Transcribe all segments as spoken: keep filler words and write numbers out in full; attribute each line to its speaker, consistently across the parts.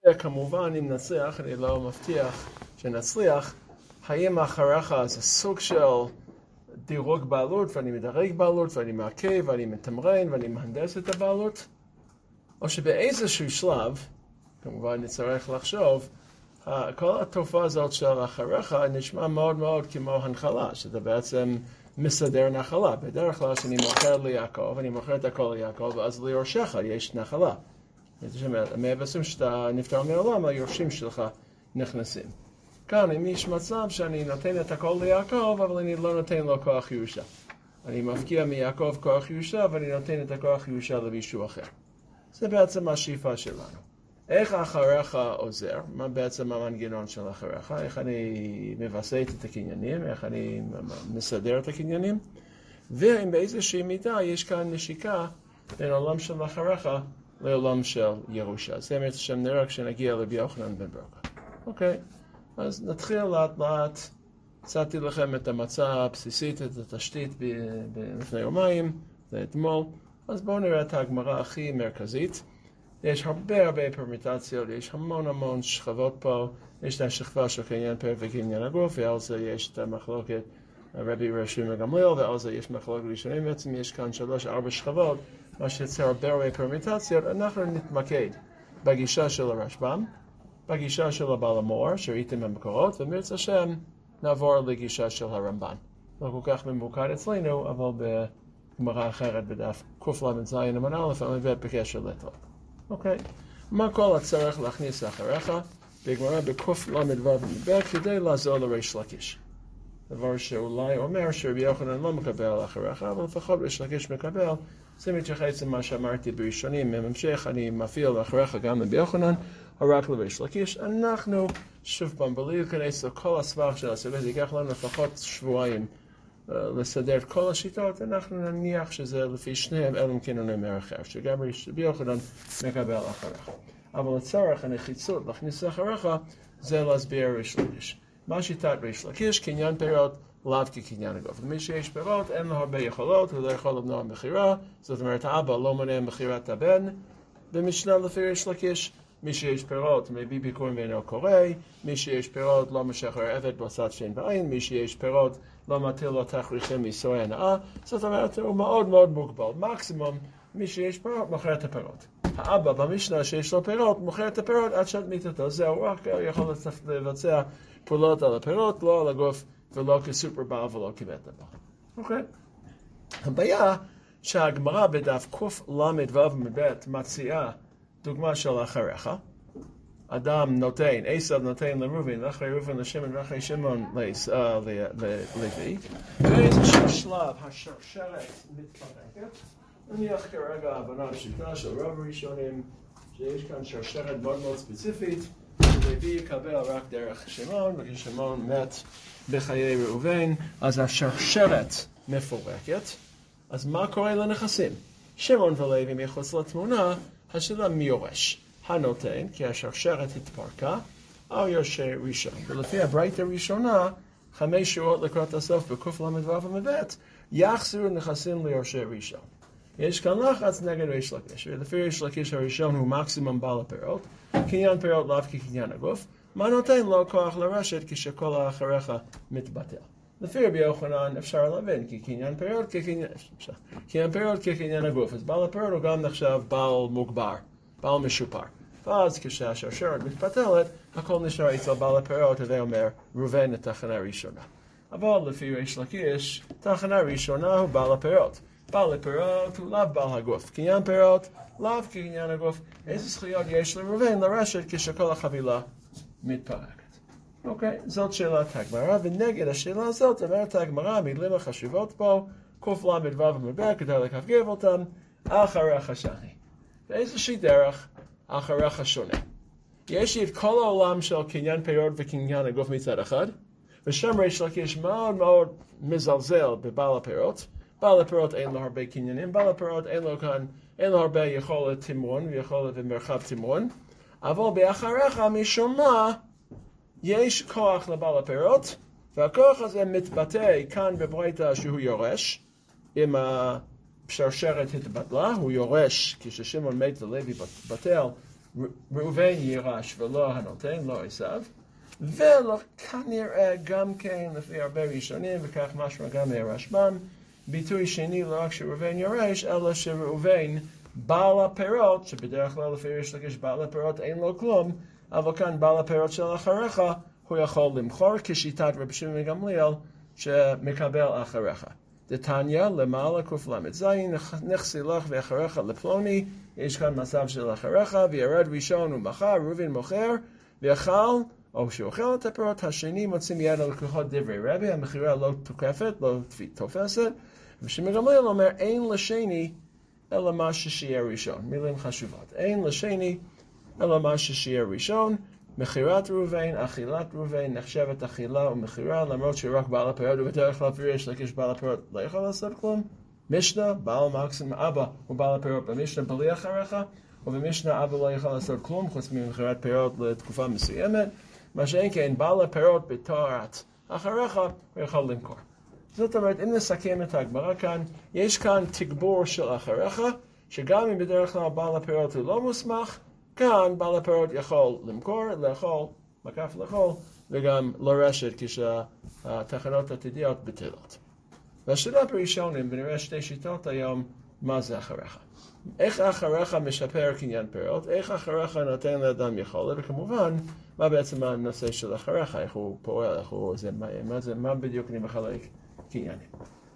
Speaker 1: כמובן, אם נצליח, אני לא מבטיח שנצליח, האם אחריך זה סוג של דירוג בעלות, ואני מדרג בעלות, ואני מעקב, ואני מתמרן, ואני מהנדס את הבעלות, או שבאיזשהו שלב, כמובן נצטרך לחשוב, כל התופעה הזאת של אחריך נשמע מאוד מאוד כמו הנחלה, שזה בעצם מסדר נחלה. בדרך כלל שאני מוכר ליעקב, אני מוכר את הכל ליעקב, ואז ליורשיך יש נחלה. מבשם שאתה נפטר מעולם, היורשים שלך נכנסים. כאן, אם יש מצב שאני נותן את הכל ליעקב, אבל אני לא נותן לו כוח ירושה. אני מפקיע מיעקב כוח ירושה, ואני נותן את הכוח ירושה למישהו אחר. זה בעצם השאיפה שלנו. איך אחריך עוזר? מה בעצם המנגנון של אחריך? איך אני מבסס את הקניינים? איך אני מסדר את הקניינים? ואם באיזושהי מידה יש כאן נשיקה בין עולם של אחריך לעולם של ירושה. זה באמת שנראה כשנגיע לרבי יוחנן בן ברכה. אוקיי, אז נתחיל לאט לאט. הצעתי לכם את המצע הבסיסית, את התשתית לפני יומיים, זה אתמול. אז בואו נראה את הגמרא הכי מרכזית. יש הרבה הרבה פרמיטציות, יש המון המון שכבות פה. יש את השכבה של קניין פרק וקניין הגוף, ועל זה יש את המחלוקת רבי רש"י מגמליאל, ועל זה יש מחלוקת ראשונים. בעצם יש כאן שלוש ארבע שכבות, מה שיוצר הרבה הרבה פרמיטציות. אנחנו נתמקד בגישה של הרשב"ם, בגישה של הבעל המור, שראיתם במקורות, ומרץ השם נעבור לגישה של הרמב"ן. לא כל כך ממוקד אצלנו, אבל בגמרא אחרת בדף קל"ז עמוד א', אני מביא בקשר לטוב. אוקיי, מה כל הצורך להכניס אחריך? בגמרא בקל"ו ב' כדי לעזור לריש לקיש. דבר שאולי אומר שרבי יוחנן לא מקבל אחריך, אבל לפחות ריש לקיש מקבל. זה מתייחס למה שאמרתי בראשונים, ממשיך אני מפעיל אחריך גם לרבי יוחנן, או רק לריש לקיש. אנחנו, שוב פעם, בלי להיכנס לכל הסבך של הסבך, זה ייקח לנו לפחות שבועיים לסדר את כל השיטות, אנחנו נניח שזה לפי שניהם, אלא אם כן הוא נאמר אחר, שגם רבי יוחנן מקבל אחריך. אבל לצורך הנחיצות להכניס אחריך, זה להסביר ריש לקיש. מה שיטת ריש לקיש? קניין פירות לאו כקניין הגוף. למי שיש פירות, אין לו הרבה יכולות, הוא לא יכול למנוע מכירה, זאת אומרת, האבא לא מונע מכירת הבן. במשנה לפי ריש לקיש, מי שיש פירות מביא ביקורים ואינו קורא, מי שיש פירות לא משחרר עבד בעשת שן בעין, מי שיש פירות לא מטיל לו תכריכים מאיסורי הנאה, זאת אומרת, הוא מאוד מאוד מוגבל. מקסימום, מי שיש פירות מוכר את הפירות. האבא במשנה שיש לו פירות, מוכר את הפירות עד שאת מיתתו. זהו, רק יכול לבצע פעולות על הפירות, לא על הגוף, ולא כסופר בעל ולא כבית הבעל. אוקיי? הבעיה שהגמרא בדף קל"ו מבית מציעה דוגמה של אחריך. אדם נותן, עשיו נותן לראובן, אחרי ראובן לשמעון, ואחרי שמעון ללוי. באיזשהו שלב השרשרת מתפרקת. נניח כרגע הבנה פשוטה של רוב הראשונים, שיש כאן שרשרת מאוד מאוד ספציפית, שלוי יקבל רק דרך שמעון, וכשמעון מת בחיי ראובן, אז השרשרת מפורקת. אז מה קורה לנכסים? שמעון ולוי מחוץ לתמונה, השאלה מי יורש? הנותן, כי השרשרת התפרקה, או יורשה ראשון. ולפי הברייתא הראשונה, חמש שורות לקראת הסוף בקל"ו מבית, יחזרו נכסים ליורשה ראשון. יש כאן לחץ נגד ריש לקיש, ולפי ריש לקיש הראשון הוא מקסימום בעל הפירות, קניין פירות לאו כקניין הגוף, מה נותן לו כוח לרשת כשכל האחריך מתבטל. לפי רבי יוחנן אפשר להבין, כי קניין פירות כקניין, קניין פירות כקניין הגוף, אז בעל הפירות הוא גם נחשב בעל מוגבר, בעל משופר. ואז כשהשרשרת מתפתלת, הכל נשאר אצל בעל הפירות, הווי אומר, ראובן התחנה הראשונה. אבל לפי ריש לקיש, תחנה ראשונה הוא בעל הפירות. בעל הפירות הוא לאו בעל הגוף. קניין פירות, לאו כקניין הגוף. איזה זכויות יש לראובן לרשת כשכל החבילה מתפרקת? אוקיי, זאת שאלת הגמרא, ונגד השאלה הזאת אומרת הגמרא, המילים החשובות פה, קל"ו מבית, כדאי לקפגב אותם, אחריך שני. באיזושהי דרך, אחריך שונה. יש לי את כל העולם של קניין פירות וקניין הגוף מצד אחד, ושם ריש לקיש מאוד מאוד מזלזל בבעל הפירות. בעל הפירות אין לו הרבה קניינים, בעל הפירות אין לו כאן, אין לו הרבה יכולת תמרון ויכולת ומרחב תמרון, אבל באחריך משום מה יש כוח לבעל הפירות, והכוח הזה מתבטא כאן בברייתא שהוא יורש, אם השרשרת התבטלה, הוא יורש, כששמעון מת ולוי בטל, ראובן יירש ולא הנותן, לא עשיו, ולא כנראה גם כן לפי הרבה ראשונים, וכך משמע גם מהרשב"ם, ביטוי שני לא רק שראובן יורש, אלא שראובן בעל הפירות, שבדרך כלל לפי ריש לקיש בעל הפירות אין לו כלום, אבל כאן בעל הפירות של אחריך, הוא יכול למכור כשיטת רבי שמעון גמליאל שמקבל אחריך. דתניא למעלה קל"ז, נכסי לך ואחריך לפלוני, יש כאן מצב של אחריך, וירד ראשון ומכר, ראובן מוכר, ואכל, או שאוכל את הפירות, השני מוציא מיד הלקוחות דברי רבי, המכירה לא תוקפת, לא תופסת, ושמעון גמליאל אומר, אין לשני אלא מה ששיהיה ראשון. מילים חשובות. אין לשני אלא מה ששיהיה ראשון. מכירת ראובן, אכילת ראובן, נחשבת אכילה ומכירה, למרות שרק בעל הפירות, ובדרך כלל ריש לקיש בעל הפירות לא יכול לעשות כלום. משנה, בעל מקסימום, אבא הוא בעל הפירות, במשנה בלי אחריך, ובמשנה אבא לא יכול לעשות כלום, חוץ ממכירת פירות לתקופה מסוימת. מה שאין כן, בעל הפירות בתוארת אחריך, הוא יכול למכור. זאת אומרת, אם נסכם את הגמרא כאן, יש כאן תגבור של אחריך, שגם אם בדרך כלל בעל הפירות הוא לא מוסמך, כאן בעל הפירות יכול למכור, לאכול, מקף לאכול, וגם לרשת כשהתחנות עתידיות בטלות. והשאלה בראשונים, ונראה שתי שיטות היום, מה זה אחריך? איך אחריך משפר קניין פירות? איך אחריך נותן לאדם יכולת? וכמובן, מה בעצם הנושא של אחריך? איך הוא פועל? איך הוא זה, מה, מה, זה, מה בדיוק אני מחלק קניינים?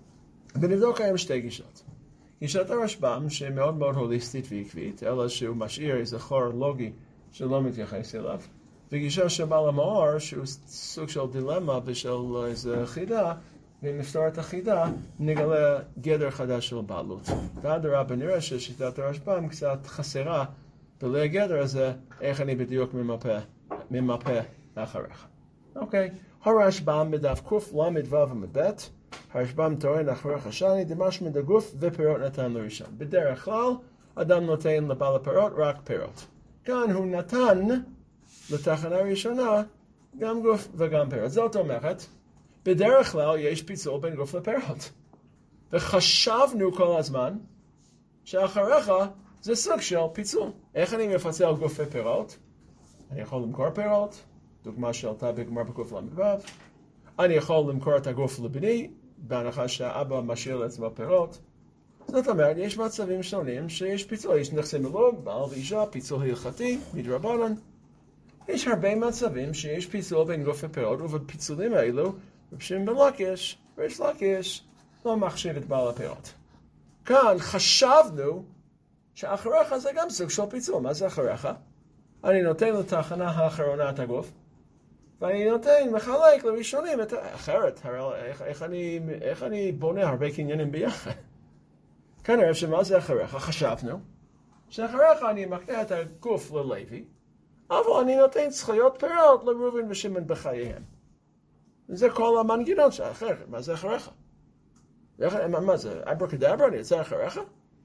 Speaker 1: ונבדוק היום שתי גישות. גישת הרשב"ם, שמאוד מאוד הוליסטית ועקבית, אלא שהוא משאיר איזה חור לוגי שלא מתייחס אליו, וגישה של בעל המאור, שהוא סוג של דילמה ושל איזה חידה, ואם נפתור את החידה, נגלה גדר חדש של בעלות. ואדרבה נראה ששיטת הרשב"ם קצת חסרה בלי הגדר הזה, איך אני בדיוק ממפה, ממפה אחריך. אוקיי, הרשב"ם בדף קל"ו עמוד ב', הרשב"ם טוען אחריך השני, דמשמע דגוף ופירות נתן לראשון. בדרך כלל, אדם נותן לבעל הפירות רק פירות. כאן הוא נתן לתחנה ראשונה גם גוף וגם פירות. זאת אומרת, בדרך כלל יש פיצול בין גוף לפירות. וחשבנו כל הזמן שאחריך זה סוג של פיצול. איך אני מפצל גוף ופירות? אני יכול למכור פירות, דוגמה שעלתה בגמרא בקוף ל"ו. אני יכול למכור את הגוף לבני, בהנחה שהאבא משאיר לעצמו פירות. זאת אומרת, יש מצבים שונים שיש פיצול. יש נכסי מלוג, בעל ואישה, פיצול הלכתי, מדרבנן. יש הרבה מצבים שיש פיצול בין גוף ופירות, ובפיצולים האלו, רבי שמעון בן לקיש, ריש לקיש, לא מחשיב את בעל הפירות. כאן חשבנו שאחריך זה גם סוג של פיצול. מה זה אחריך? אני נותן לתחנה האחרונה את הגוף, ואני נותן, מחלק לראשונים את אחרת. איך, איך, אני, איך אני בונה הרבה קניינים ביחד? כנראה שמה זה אחריך? חשבנו שאחריך אני מקנה את הגוף ללוי, אבל אני נותן זכויות פירות לראובן ושמעון בחייהם. זה כל המנגנון שאחריך. מה זה אחריך? מה זה? אברקדברה, אני יוצא אחריך?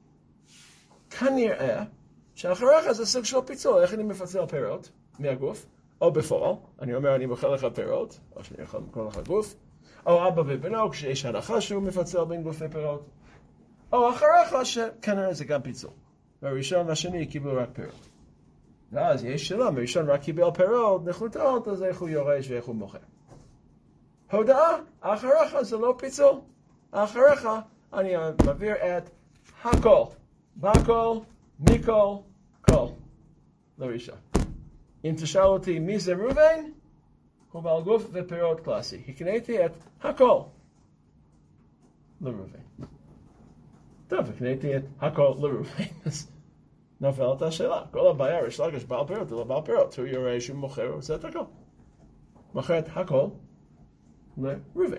Speaker 1: כנראה שאחריך זה סוג של פיצול. איך אני מפצל פירות מהגוף? או בפועל, אני אומר אני מוכר לך פירות, או שאני יכול למכור לך גוף, או אבא ובנו, כשיש הנחה שהוא מפצל בין גוף ופירות, או אחריך שכנראה זה גם פיצול. והראשון והשני קיבלו רק פירות. ואז יש שאלה, מראשון רק קיבל פירות, נחותות, אז איך הוא יורש ואיך הוא מוכר. הודעה, אחריך זה לא פיצול. אחריך אני מעביר את הכל, בכל, מכל, כל, לראשון. אם תשאל אותי מי זה ראובן, הוא בעל גוף ופירות קלאסי. הקניתי את הכל לראובן. טוב, הקניתי את הכל לראובן. אז נפלת השאלה. כל הבעיה, ריש לקיש בעל פירות, הוא לא בעל פירות. הוא יורש, הוא מוכר, הוא עושה את הכל. מוכר את הכל לראובן.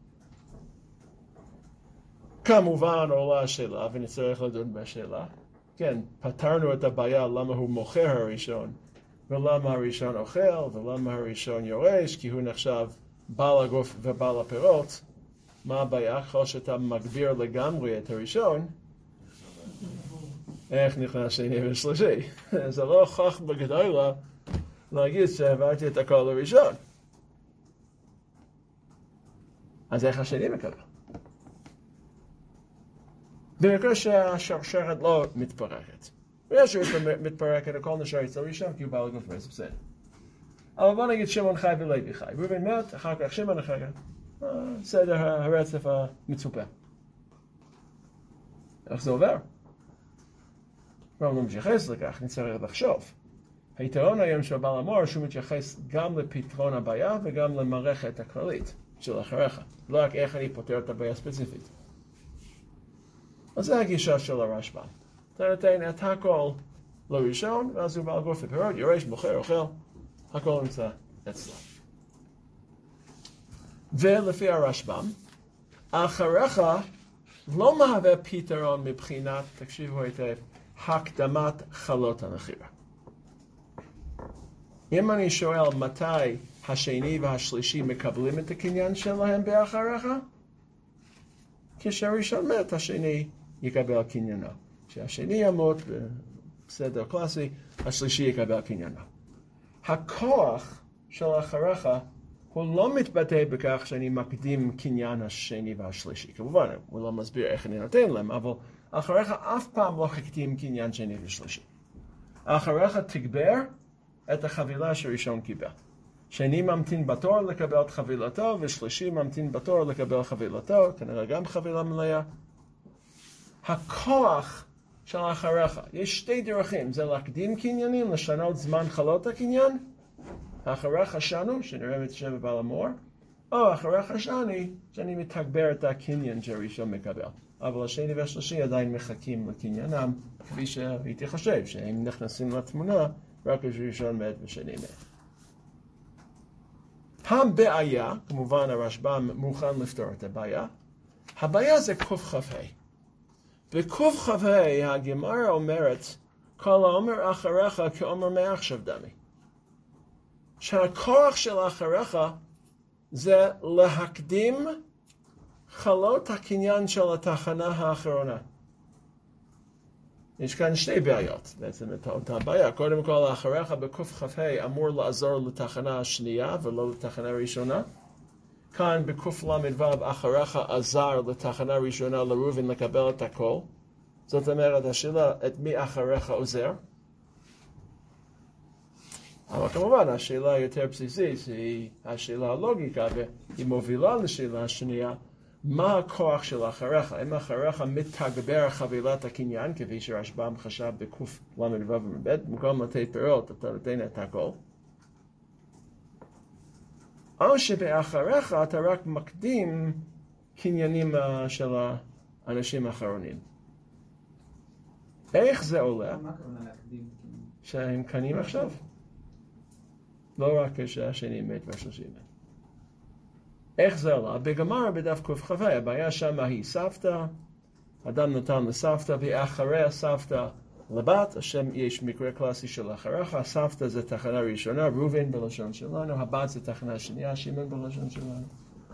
Speaker 1: כמובן עולה השאלה, ונצטרך לדון בשאלה. כן, פתרנו את הבעיה למה הוא מוכר הראשון. ולמה הראשון אוכל, ולמה הראשון יורש, כי הוא נחשב בעל הגוף ובעל הפירות. מה הבעיה? ככל שאתה מגביר לגמרי את הראשון, איך נכנס שני ושלישי? זה לא חכמה גדולה להגיד שהעברתי את הכל לראשון. אז איך השני מקבל? במקרה שהשרשרת לא מתפרקת. ויש רצפה מתפרקת, הכל נשאר אצל ראשון, כי הוא בא לגוף מי, זה בסדר. אבל בוא נגיד שמעון חי ולוי חי. ראובן מת, אחר כך שמעון, אחר כך סדר הרצף המצופה. איך זה עובר? אנחנו לא מתייחס לכך, נצטרך לחשוב. היתרון היום של בעל המור שהוא מתייחס גם לפתרון הבעיה וגם למערכת הכללית של אחריך. לא רק איך אני פותר את הבעיה הספציפית. אז זה הגישה של הרשב"ם. אתה נותן את הכל לראשון, ואז הוא בעל גוף ופירות, יורש, בוחר, אוכל, הכל נמצא אצלו. ולפי הרשב"ם, אחריך לא מהווה פתרון מבחינת, תקשיבו היטב, הקדמת חלות המכירה. אם אני שואל מתי השני והשלישי מקבלים את הקניין שלהם באחריך, כשהראשון מת, השני יקבל קניינו. כשהשני ימות, בסדר קלאסי, השלישי יקבל קניינו. הכוח של אחריך הוא לא מתבטא בכך שאני מקדים קניין השני והשלישי. כמובן, הוא לא מסביר איך אני נותן להם, אבל אחריך אף פעם לא הקדים קניין שני ושלישי. אחריך תגבר את החבילה שראשון קיבל. שני ממתין בתור לקבל את חבילתו, ושלישי ממתין בתור לקבל חבילתו, כנראה גם חבילה מלאה. הכוח של אחריך, יש שתי דרכים, זה להקדים קניינים, לשנות זמן חלות הקניין, אחריך שנו, שנראה את שם בעל המור, או אחריך שני, שאני מתגבר את הקניין שהראשון מקבל. אבל השני והשלישי עדיין מחכים לקניינם, כפי שהייתי חושב, שהם נכנסים לתמונה, רק כשראשון מת ושני מת. הבעיה, כמובן הרשב"ם מוכן לפתור את הבעיה, הבעיה זה קכ"ה. בקכ"ה הגמרא אומרת, כל האומר אחריך כאומר מעכשיו דמי. שהכוח של אחריך זה להקדים חלות הקניין של התחנה האחרונה. יש כאן שתי בעיות, בעצם את אותה בעיה. קודם כל, אחריך בקכ"ה אמור לעזור לתחנה השנייה ולא לתחנה הראשונה. כאן בקל"ו אחריך עזר לתחנה הראשונה לראובן לקבל את הכל. זאת אומרת, השאלה, את מי אחריך עוזר? אבל כמובן, השאלה היותר בסיסית היא השאלה הלוגיקה, והיא מובילה לשאלה השנייה, מה הכוח של אחריך? אם אחריך מתגבר חבילת הקניין, כפי שרשב"ם חשב בקל"ו ומב', במקום לתת פירות, אתה נותן את הכל. או שבאחריך אתה רק מקדים קניינים של האנשים האחרונים. איך זה עולה?
Speaker 2: מה הכוונה להקדים?
Speaker 1: שהם קנים עכשיו? לא רק כשהשני מת והשלישי מת. איך זה עולה? בגמרא בדף קכ"ה, הבעיה שם היא סבתא, אדם נתן לסבתא, ואחרי הסבתא לבת, השם יש מקרה קלאסי של אחריך, הסבתא זה תחנה ראשונה, ראובן בלשון שלנו, הבת זה תחנה שנייה, שמעון בלשון שלנו.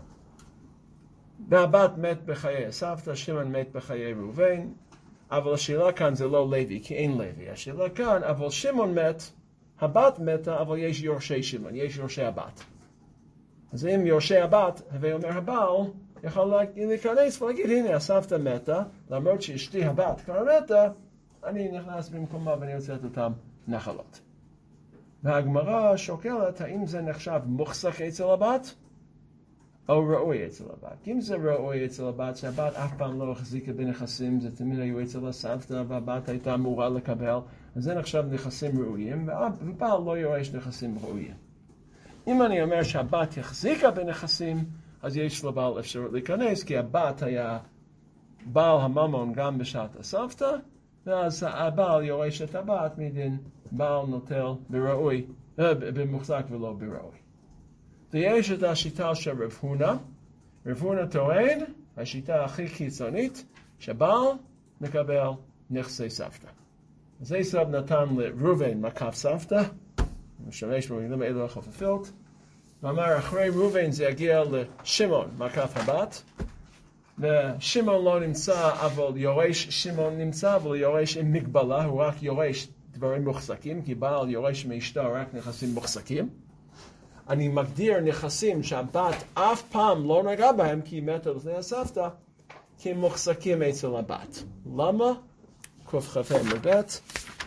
Speaker 1: והבת מת בחיי הסבתא, שמעון מת בחיי ראובן, אבל השאלה כאן זה לא לוי, כי אין לוי. השאלה כאן, אבל שמעון מת, הבת מתה, אבל יש יורשי שמעון, יש יורשי הבת. אז אם יורשי הבת, הווי אומר הבעל, יכול להיכנס ולהגיד, הנה הסבתא מתה, למרות שאשתי הבת כבר מתה, אני נכנס במקומה ואני רוצה את אותם נחלות. והגמרא שוקלת, האם זה נחשב מוחזק אצל הבת, או ראוי אצל הבת. אם זה ראוי אצל הבת, שהבת אף פעם לא החזיקה בנכסים, זה תמיד היו אצל הסבתא, והבת הייתה אמורה לקבל, אז זה נחשב נכסים ראויים, ובעל לא יורש נכסים ראויים. אם אני אומר שהבת החזיקה בנכסים, אז יש לבעל אפשרות להיכנס, כי הבת היה בעל הממון גם בשעת הסבתא, ואז הבעל יורש את הבת מדין בעל נוטל בראוי, במוחזק ולא בראוי. ויש את השיטה של רב הונא. רב הונא טוען, השיטה הכי קיצונית, שבעל מקבל נכסי סבתא. אז עשיו נתן לראובן מקף סבתא, משמש במילים אלו החופפות, ואמר אחרי ראובן זה יגיע לשמעון מקף הבת, ושמעון לא נמצא, אבל יורש שמעון נמצא, אבל יורש עם מגבלה, הוא רק יורש דברים מוחזקים, כי בעל יורש מאשתו רק נכסים מוחזקים. אני מגדיר נכסים שהבת אף פעם לא נגע בהם, כי היא מתה לפני הסבתא, כי הם מוחזקים אצל הבת. למה? קכ"ה מב'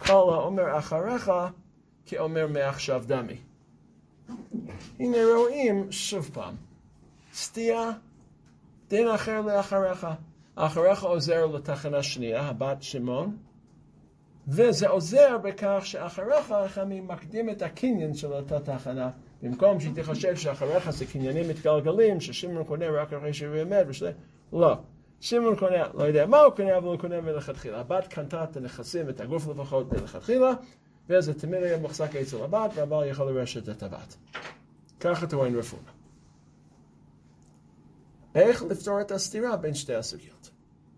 Speaker 1: כל האומר אחריך כאומר מעכשיו דמי. הנה רואים שוב פעם, סטייה, דין אחר לאחריך. אחריך עוזר לתחנה שנייה, הבת שמעון, וזה עוזר בכך שאחריך חמי מקדים את הקניין של אותה תחנה, במקום שהיא תחשב שאחריך זה קניינים מתגלגלים, ששמעון קונה רק אחרי שהוא ימד ושזה, לא. שמעון קונה, לא יודע מה הוא קונה, אבל הוא קונה מלכתחילה. הבת קנתה את הנכסים, את הגוף לפחות מלכתחילה, וזה תמיד היה מוחזק אצל הבת, והבעל יכול לרשת את הבת. ככה טוען רב הונא. איך לפתור את הסתירה בין שתי הסוגיות?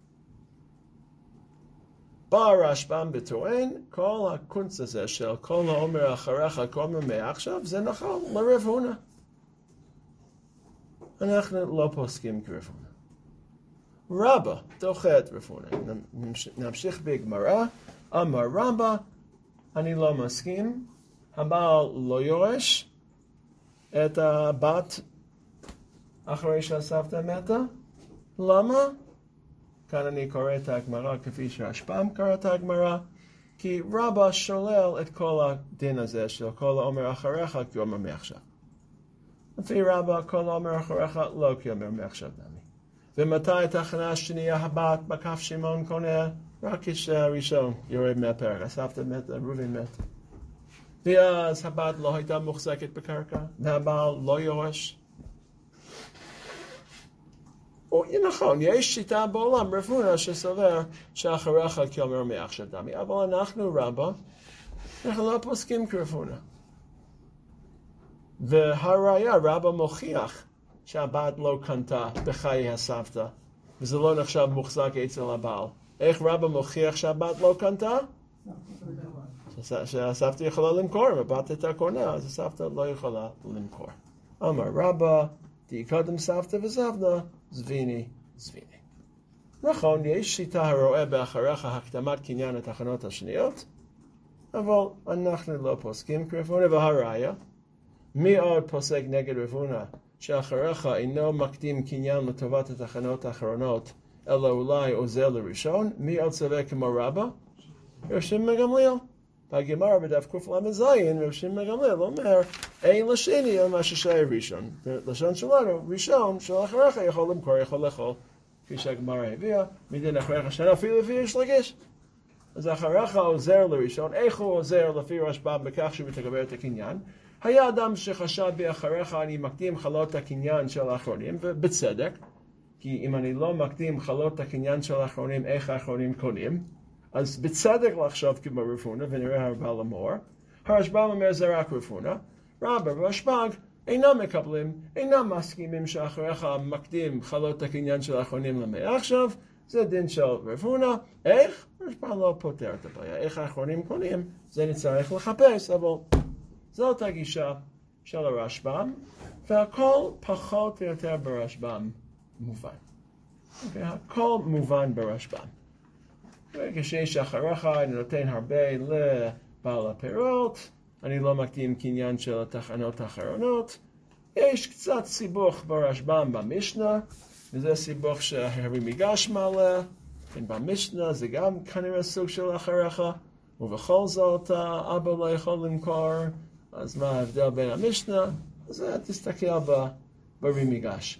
Speaker 1: בא הרשב"ם וטוען, כל הקונץ הזה של כל האומר אחריך, כל האומר מעכשיו, זה נכון לרב הונא. אנחנו לא פוסקים כרב הונא. רבא דוחה את רב הונא. נמשיך בגמרא. אמר רבא, אני לא מסכים, הבעל לא יורש את הבת אחרי שהסבתא מתה. למה? כאן אני קורא את הגמרא כפי שהרשב"ם קרא את הגמרא, כי רבא שולל את כל הדין הזה של כל האומר אחריך כאומר מעכשיו. לפי רבא כל האומר אחריך לא כאומר מעכשיו דמי. ומתי התחנה השנייה הבת בכף שמעון קונה? רק כשהראשון יורד מהפרק, הסבתא מת, ראובן מת. ואז הבת לא הייתה מוחזקת בקרקע, והבעל לא יורש. או, נכון, יש שיטה בעולם, רב הונא שסובר שאחריך כאומר מעכשיו דמי, אבל אנחנו רבא, אנחנו לא פוסקים כרב הונא. והראיה, רבא מוכיח שהבת לא קנתה בחיי הסבתא, וזה לא נחשב מוחזק אצל הבעל. איך רבא מוכיח שהבת לא קנתה? שהסבתא יכולה למכור, אם הבת הייתה קונה, אז הסבתא לא יכולה למכור. אמר רבא, תקדם סבתא וסבתא, זביני, זביני. נכון, יש שיטה הרואה באחריך הקדמת קניין התחנות השניות, אבל אנחנו לא פוסקים כרב הונא, והראיה, מי עוד פוסק נגד רב הונא שאחריך אינו מקדים קניין לטובת התחנות האחרונות, אלא אולי עוזר לראשון? מי עוד סובר כמו רבא? רב שמעון גמליאל. בגמרא בדף קל"ז, רב שמעון גמליאל אומר, אין לשני אלא מה ששייך ראשון. לשון שלנו, ראשון של אחריך יכול למכור, יכול לאכול, כפי שהגמרא הביאה, מדין אחריך שנה אפילו לפי יש לגיש. אז אחריך עוזר לראשון, איך הוא עוזר לפי רשב"ם בכך שהוא מתגבר את הקניין? היה אדם שחשב באחריך אני מקדים חלות הקניין של האחרונים, ובצדק, כי אם אני לא מקדים חלות הקניין של האחרונים, איך האחרונים קונים? אז בצדק לחשוב כמו רב הונא, ונראה הרבה למור. הרשב"ם אומר זה רק רב הונא. רבא ורשב"ג אינם מקבלים, אינם מסכימים שאחריך מקדים חלות הקניין של האחרונים למעכשיו, זה דין של רב הונא. איך? הרשב"ם לא פותר את הבעיה. איך האחרונים קונים? זה נצטרך לחפש, אבל זאת הגישה של הרשב"ם, והכל פחות או יותר ברשב"ם מובן. והכל מובן ברשב"ם. וכשיש אחריך אני נותן הרבה לבעל הפירות, אני לא מקדים קניין של התחנות האחרונות. יש קצת סיבוך ברשב"ם במשנה, וזה סיבוך שהרי מיגש מעלה, במשנה זה גם כנראה סוג של אחריך, ובכל זאת אבא לא יכול למכור, אז מה ההבדל בין המשנה? אז תסתכל ברימיגש.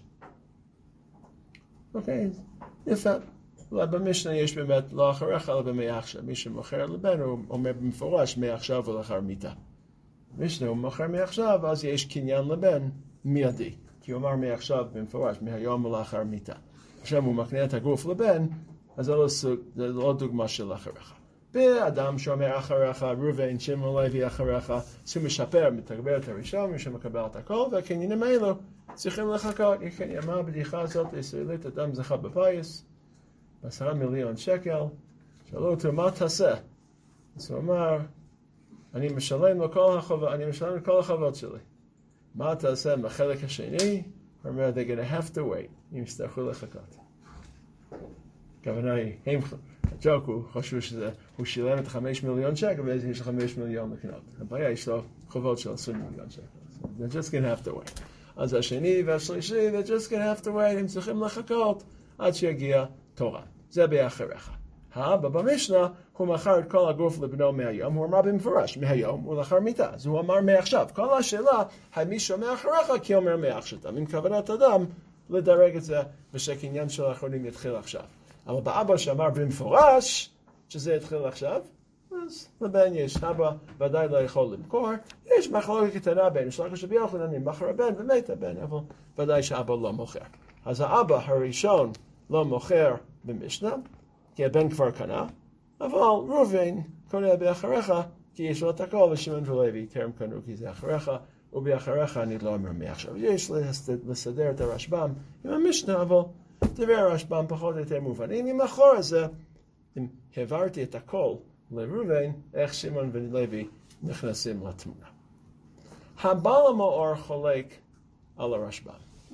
Speaker 1: אוקיי, יפה. אולי במשנה יש באמת לא אחריך, אלא במעכשיו. מי שמוכר לבן הוא אומר במפורש מעכשיו ולאחר מיתה. במשנה הוא מוכר מעכשיו, אז יש קניין לבן מיידי. כי הוא אמר מעכשיו במפורש, מהיום ולאחר מיתה. עכשיו הוא מקנה את הגוף לבן, אז זה לא, סוג, זה לא דוגמה של אחריך. באדם שאומר אחריך, ראובן, שמעון, לוי אחריך, שהוא משפר, מתגבר את הראשון, מי שמקבל את הכל, והקניינים האלו צריכים לחכות. מה הבדיחה הזאת הישראלית? אדם זכה בפיס, בעשרה מיליון שקל, שאלו אותו, מה תעשה? אז הוא אמר, אני משלם לכל החובות, אני משלם לכל החובות שלי. מה תעשה בחלק השני? הוא אומר, they're gonna have to wait, הם יצטרכו לחכות. הכוונה היא, הם, הג'וק הוא חשוב שזה, הוא שילם את חמש מיליון שקל, ואז יש חמש מיליון לקנות. הבעיה יש לו חובות של עשרים מיליון שקל. So they're just gonna have to wait. אז השני והשלישי, they're just gonna have to wait, הם צריכים לחכות עד שיגיע תורה. זה באחריך. האבא במשנה, הוא מכר את כל הגוף לבנו מהיום, הוא אמר במפורש, מהיום ולאחר מיתה. אז הוא אמר מעכשיו. כל השאלה, האם מי שומע אחריך כי אומר מעכשיו. עם כוונת אדם, לדרג את זה, ושקניין של האחרונים יתחיל עכשיו. אבל באבא שאמר במפורש, שזה יתחיל עכשיו, אז לבן יש, אבא ודאי לא יכול למכור, יש מחלוקת קטנה בין שלח רבי יוחנן, מכר הבן ומת הבן, אבל ודאי שאבא לא מוכר. אז האבא הראשון לא מוכר במשנה, כי הבן כבר קנה, אבל ראובן קונה באחריך, כי יש לו את הכל, ושמעון ולוי טרם קנו, כי זה אחריך, ובאחריך אני לא אומר מעכשיו. יש לסדר את הרשב"ם עם המשנה, אבל דברי הרשב"ם פחות או יותר מובנים. עם אחור הזה, אם העברתי את הכל לראובן, איך שמעון ולוי נכנסים לתמונה. הבעל המאור חולק על הרשב"ם.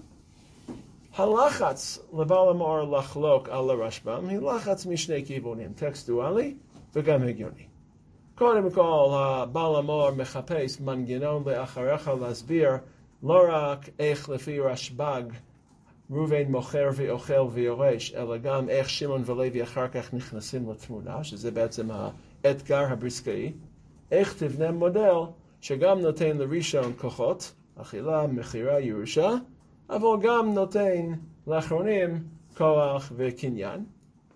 Speaker 1: הלחץ לבעל המאור לחלוק על הרשב"ם היא לחץ משני כיוונים, טקסטואלי וגם הגיוני. קודם כל, הבעל המאור מחפש מנגנון לאחריך להסביר לא רק איך לפי רשב"ג ראובן מוכר ואוכל ויורש, אלא גם איך שמעון ולוי אחר כך נכנסים לתמונה, שזה בעצם האתגר הבריסקאי, איך תבנה מודל שגם נותן לראשון כוחות, אכילה, מכירה, ירושה, אבל גם נותן לאחרונים כוח וקניין.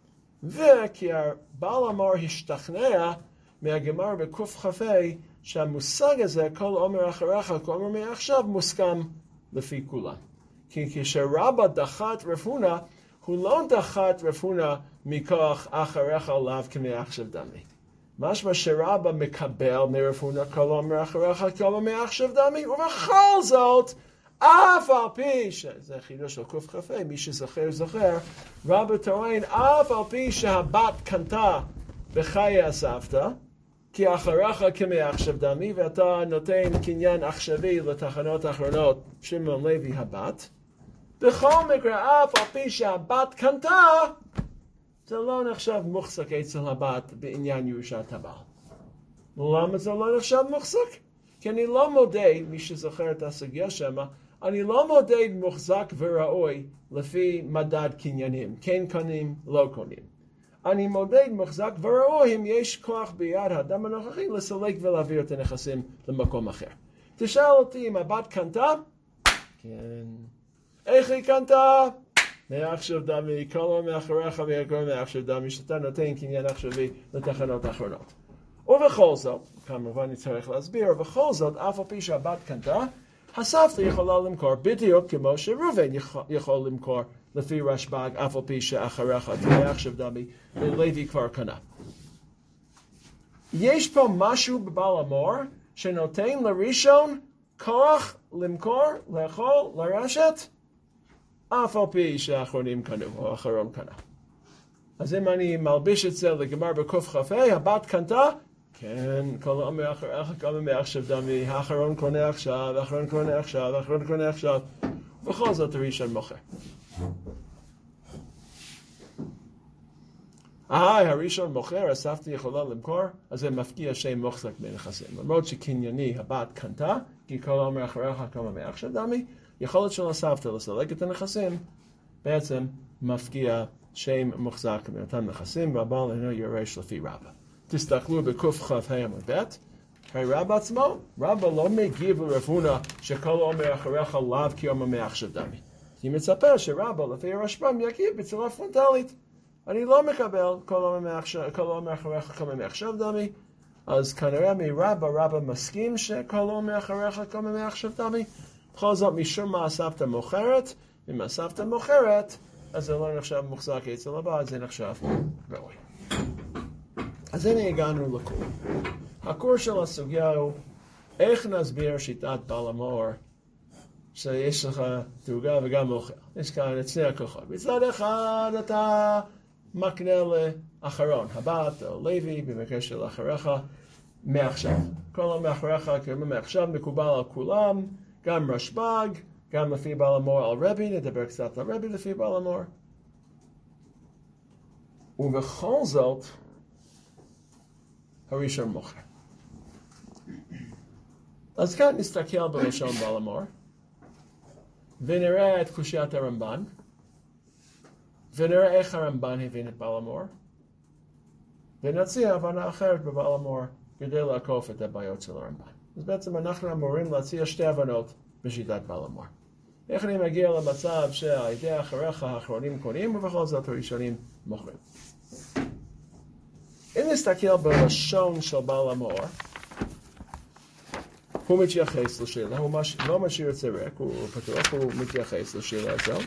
Speaker 1: וכי הבעל המאור השתכנע מהגמרא בקוף חפי שהמושג הזה, כל אומר אחריך, כל אומר מעכשיו, מוסכם לפי כולם. כי כשרבא דחה את רב הונא, הוא לא דחה את רב הונא מכוח אחריך עליו כמעכשיו דמי. משמע שרבא מקבל מרב הונא כל אומר אחריך, כל אומר מעכשיו דמי, ובכל זאת, אף על פי, שזה חידוש של קוף חפי, מי שזוכר זוכר, רבא טוען, אף על פי שהבת קנתה בחיי הסבתא, כי אחריך כמעכשיו דמי, ואתה נותן קניין עכשווי לתחנות האחרונות, שמעון לוי הבת, בכל מקרה, אף על פי שהבת קנתה, זה לא נחשב מוחזק אצל הבת בעניין ירושת הבעל. למה זה לא נחשב מוחזק? כי אני לא מודד, מי שזוכר את הסוגיה שמה, אני לא מודד מוחזק וראוי לפי מדד קניינים, כן קונים, לא קונים. אני מודד מוחזק וראוי אם יש כוח ביד האדם הנוכחי לסלק ולהעביר את הנכסים למקום אחר. תשאל אותי אם הבת קנתה? כן. איך היא קנתה? מעכשיו דמי, כל מאחוריך ויגור מעכשיו דמי, שאתה נותן קניין עכשווי לתחנות האחרונות. ובכל זאת, כמובן נצטרך להסביר, ובכל זאת, אף על פי שהבת קנתה, הסבתא יכולה למכור בדיוק כמו שראובן יכול למכור לפי רשב"ג, אף על פי שאחריך תהיה עכשיו דמי, ולוי כבר קנה. יש פה משהו בבעל המאור שנותן לראשון כוח למכור, לאכול, לרשת, אף על פי שהאחרונים קנו, או האחרון קנה. אז אם אני מלביש את זה לגמר בקוף חפי, הבת קנתה, כן, כל אומר אחריך, כל אומר עכשיו דמי, האחרון קונה עכשיו, האחרון קונה עכשיו, האחרון קונה עכשיו, ובכל זאת הראשון מוכר. אה, הראשון מוכר, הסבתא יכולה למכור, אז זה מפקיע שם מוחזק בנכסים. למרות שקנייני הבת קנתה, כי כל אומר אחריך, כל אומר עכשיו דמי, יכולת של הסבתא לסלק את הנכסים, בעצם מפקיע שם מוחזק מאותם נכסים, והבעל אינו יורש לפי רבא. תסתכלו בקוף כ"ה עמוד ב', הרי רבא עצמו, רבא לא מגיב לרב הונא שכל אומר אחריך לאו כי אומר מעכשיו דמי. היא מצפה שרבא לפי הרשב"ם יגיב בצורה פרונטלית. אני לא מקבל כל אומר אחריך כל אומר מעכשיו דמי, אז כנראה מרבא, רבא מסכים שכל אומר אחריך כל אומר מעכשיו דמי. בכל זאת, משום מה הסבתא מוכרת, אם הסבתא מוכרת, אז זה לא נחשב מוחזק אצל הבת, זה נחשב ראוי. אז הנה הגענו לקור. הקור של הסוגיה הוא, איך נסביר שיטת בעל המאור, שיש לך תעוגה וגם אוכל. יש כאן את שני הכוחות. מצד אחד אתה מקנה לאחרון, הבת או לוי, במקרה של אחריך, מעכשיו. כל המאחריך, כמו מעכשיו, מקובל על כולם, גם רשב"ג, גם לפי בעל המאור על רבי, נדבר קצת על רבי לפי בעל המאור. ובכל זאת, הראשון מוכר. אז כאן נסתכל בלשון בעל המאור, ונראה את קושיית הרמב"ן, ונראה איך הרמב"ן הבין את בעל המאור, ונציע הבנה אחרת בבעל המור כדי לעקוף את הבעיות של הרמב"ן. אז בעצם אנחנו אמורים להציע שתי הבנות בשיטת בעל המור. איך אני מגיע למצב שעל ידי אחריך האחרונים קונים ובכל זאת הראשונים מוכרים? אם נסתכל בלשון של בעל המור, הוא מתייחס לשאלה, הוא מש... לא משאיר את זה ריק, הוא פתוח, הוא מתייחס לשאלה הזאת.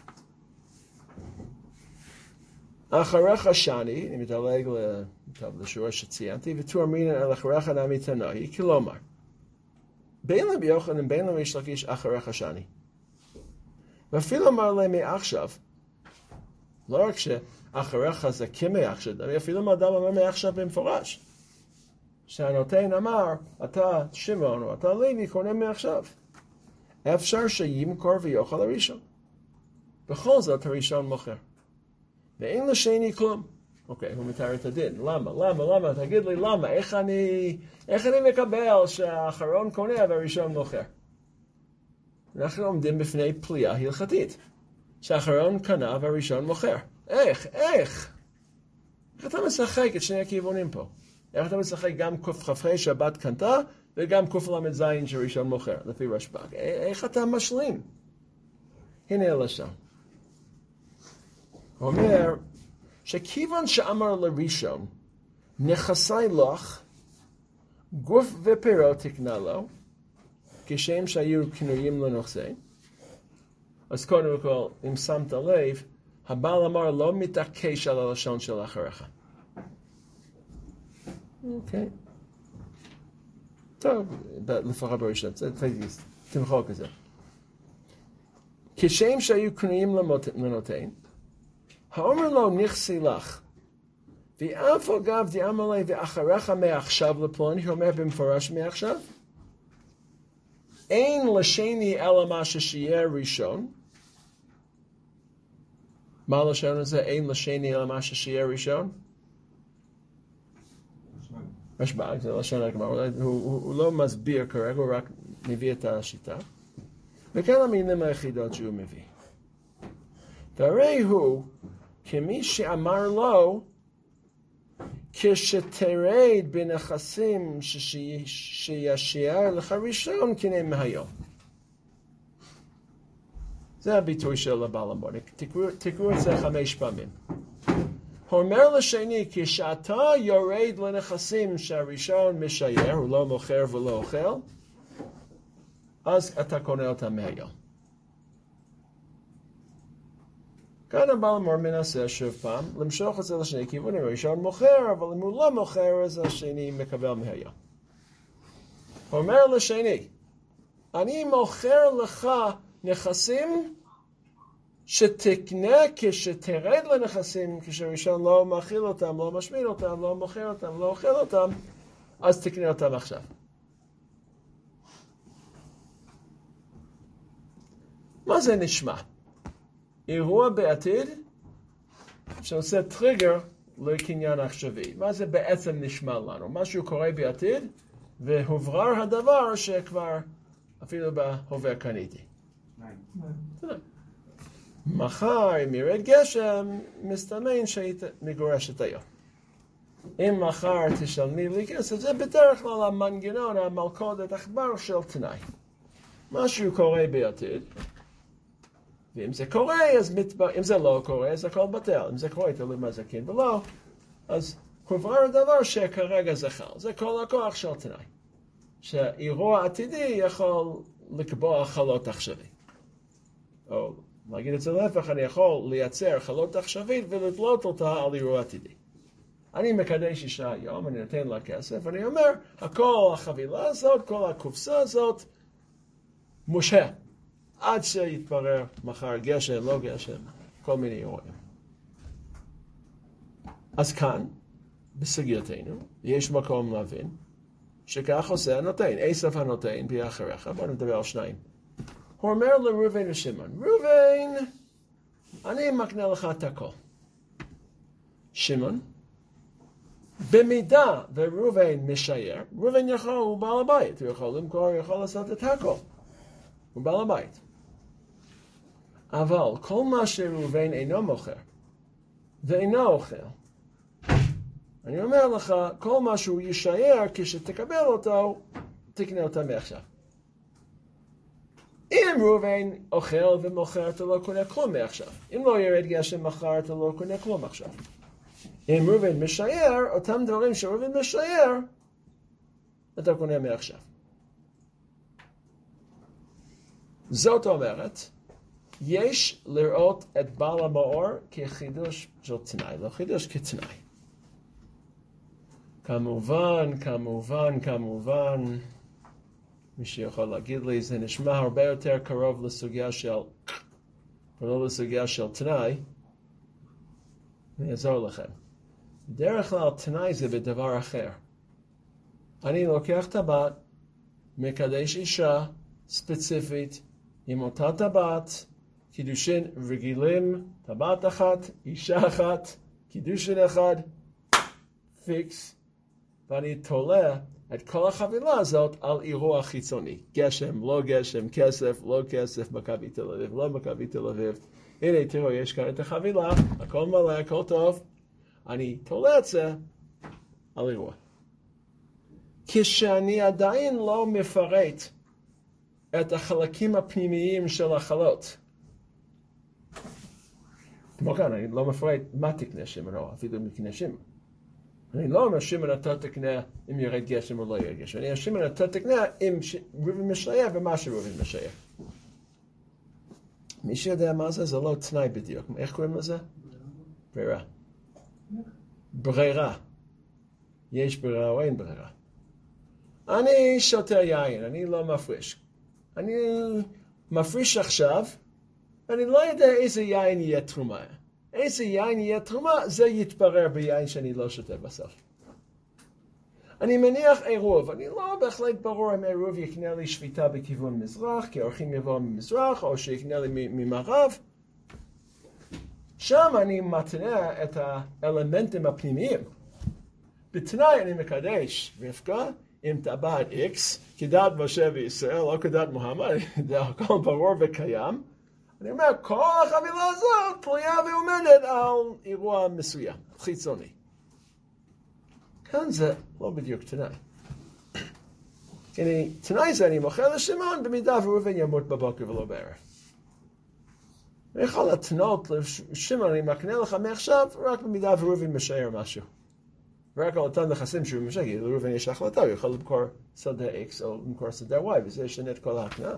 Speaker 1: אחריך שני, אני מדלג לשורה שציינתי, ותור מינן על אחריך נמי תנאי, כלומר, בין רבי יוחנן בין לריש לקיש אחריך שני. ואפילו אמר להם מעכשיו, לא רק שאחריך זה כמעכשיו, אפילו מאדם אומר מעכשיו במפורש. שהנותן אמר, אתה שמעון או אתה לוי קונה מעכשיו. אפשר שימכור ויאכל הראשון. בכל זאת הראשון מוכר. ואין לשני כלום. אוקיי, הוא מתאר את הדין. למה? למה? למה? תגיד לי למה? איך אני, איך אני מקבל שהאחרון קונה והראשון מוכר? אנחנו עומדים בפני פליאה הלכתית. שהאחרון קנה והראשון מוכר. איך? איך? איך אתה משחק את שני הכיוונים פה? איך אתה משחק גם כ"כ"ה שבת קנתה וגם קל"ז שראשון מוכר, לפי רשב"ג? איך אתה משלים? הנה הלשון. הוא אומר שכיוון שאמר לראשון, נכסי לך, גוף ופירות תקנה לו, כשם שהיו קנויים לנכסי. אז קודם כל, אם שמת לב, הבעל אמר לא מתעקש על הלשון של אחריך. אוקיי. טוב, לפחות בראשון, תמחוק את זה. כשם שהיו קנויים לנותן, האומר לו נכסי לך, ואף אגב דאמר לי ואחריך מעכשיו לפלוני, הוא אומר במפורש מעכשיו, אין לשני אלא מה ששיהיה ראשון. מה הלשון הזה? אין לשני אלא מה ששיהיה ראשון? רשב"ג, זה לשון הגמרא, הוא לא מסביר כרגע, הוא רק מביא את השיטה. וכאן המילים היחידות שהוא מביא. והרי הוא, כמי שאמר לו, כשתרד בנכסים שישאר לך ראשון, קנה מהיום. זה הביטוי של הבעל המור. תקראו את זה חמש פעמים. הוא אומר לשני, כשאתה יורד לנכסים שהראשון משייר, הוא לא מוכר ולא אוכל, אז אתה קונה אותם מהיום. כאן הבעל המור מנסה שוב פעם, למשוך את זה לשני כיוונים, הראשון מוכר, אבל אם הוא לא מוכר, אז השני מקבל מהיום. הוא אומר לשני, אני מוכר לך נכסים, שתקנה כשתרד לנכסים, כשראשון לא מאכיל אותם, לא משמין אותם, לא מוכר אותם, לא אוכל אותם, אז תקנה אותם עכשיו. מה זה נשמע? אירוע בעתיד שעושה טריגר לקניין עכשווי. מה זה בעצם נשמע לנו? משהו קורה בעתיד והוברר הדבר שכבר אפילו בהווה קניתי. מחר, אם ירד גשם, מסתמן שהיית מגורשת היום. אם מחר תשלמי לי כסף, זה בדרך כלל המנגנון, המלכודת עכבר של תנאי. משהו קורה בעתיד, ואם זה קורה, אז מתבר... אם זה לא קורה, אז הכל בטל. אם זה קורה, תלוי מה זה כן ולא, אז הוברר הדבר שכרגע זה חל. זה כל הכוח של תנאי. שאירוע עתידי יכול לקבוע חלות עכשווי. או להגיד את זה להפך, אני יכול לייצר חלות עכשווית ולתלות אותה על אירוע עתידי. אני מקדש אישה היום, אני נותן לה כסף, אני אומר, הכל החבילה הזאת, כל הקופסה הזאת, מושהה. עד שיתברר מחר גשם, לא גשם, כל מיני אירועים. אז כאן, בסוגייתנו, יש מקום להבין, שכך עושה הנותן, עשף הנותן, בי אחריך, בואו נדבר על שניים. הוא אומר לראובן ושמעון, ראובן, אני מקנה לך את הכל. שמעון, במידה וראובן משייר, ראובן יכול, הוא בעל הבית, הוא יכול למכור, הוא יכול לעשות את הכל. הוא בעל הבית. אבל כל מה שראובן אינו מוכר, ואינו אוכל, אני אומר לך, כל מה שהוא יישאר, כשתקבל אותו, תקנה אותה מעכשיו. אם ראובן אוכל ומוכר, אתה לא קונה כלום מעכשיו. אם לא ירד גשם מחר, אתה לא קונה כלום עכשיו. אם ראובן משאר, אותם דברים שראובן משאר, אתה קונה מעכשיו. זאת אומרת, יש לראות את בעל המאור כחידוש של תנאי, לא חידוש כתנאי. כמובן, כמובן, כמובן, מי שיכול להגיד לי, זה נשמע הרבה יותר קרוב לסוגיה של, ולא לסוגיה של תנאי, אני אעזור לכם. בדרך כלל תנאי זה בדבר אחר. אני לוקח טבעת, מקדש אישה ספציפית, עם אותה טבעת, קידושין רגילים, טבעת אחת, אישה אחת, קידושין אחד, פיקס, ואני תולה את כל החבילה הזאת על אירוע חיצוני. גשם, לא גשם, כסף, לא כסף, מכבי תל אביב, לא מכבי תל אביב. הנה, תראו, יש כאן את החבילה, הכל מלא, הכל טוב. אני תולה את זה על אירוע. כשאני עדיין לא מפרט את החלקים הפנימיים של החלות. כמו כאן, אני לא מפרט מה תקנה שמן, או אפילו אם תקנה שמן. אני לא אומר שמן אתה תקנה אם ירד גשם או לא ירד גשם. אני אומר שמן אתה תקנה אם ראובן משאר ומה שראובן משאר. מי שיודע מה זה, זה לא תנאי בדיוק. איך קוראים לזה? ברירה. ברירה. יש ברירה או אין ברירה. אני שותה יין, אני לא מפריש. אני מפריש עכשיו, ואני לא יודע איזה יין יהיה תרומה. איזה יין יהיה תרומה, זה יתברר ביין שאני לא שותה בסוף. אני מניח עירוב, אני לא בהחלט ברור אם עירוב יקנה לי שביתה בכיוון מזרח, כי האורחים יבואו ממזרח, או שיקנה לי ממערב. שם אני מתנה את האלמנטים הפנימיים. בתנאי אני מקדש רבקה עם טבעת X, כדת משה וישראל, לא כדת מוחמד, זה הכל ברור וקיים. אני אומר, כל החבילה הזאת תלויה ועומדת על אירוע מסוים, חיצוני. כאן זה לא בדיוק תנאי. כי תנאי זה אני מוכר לשמעון במידה וראובן ימות בבוקר ולא בערב. אני יכול להתנות לשמעון, אני מקנה לך מעכשיו רק במידה וראובן משאר משהו. ורק על אותם נכסים שהוא משאר, כי לראובן יש החלטה, הוא יכול למכור שדה X או למכור שדה Y, וזה ישנה את כל ההקנאה.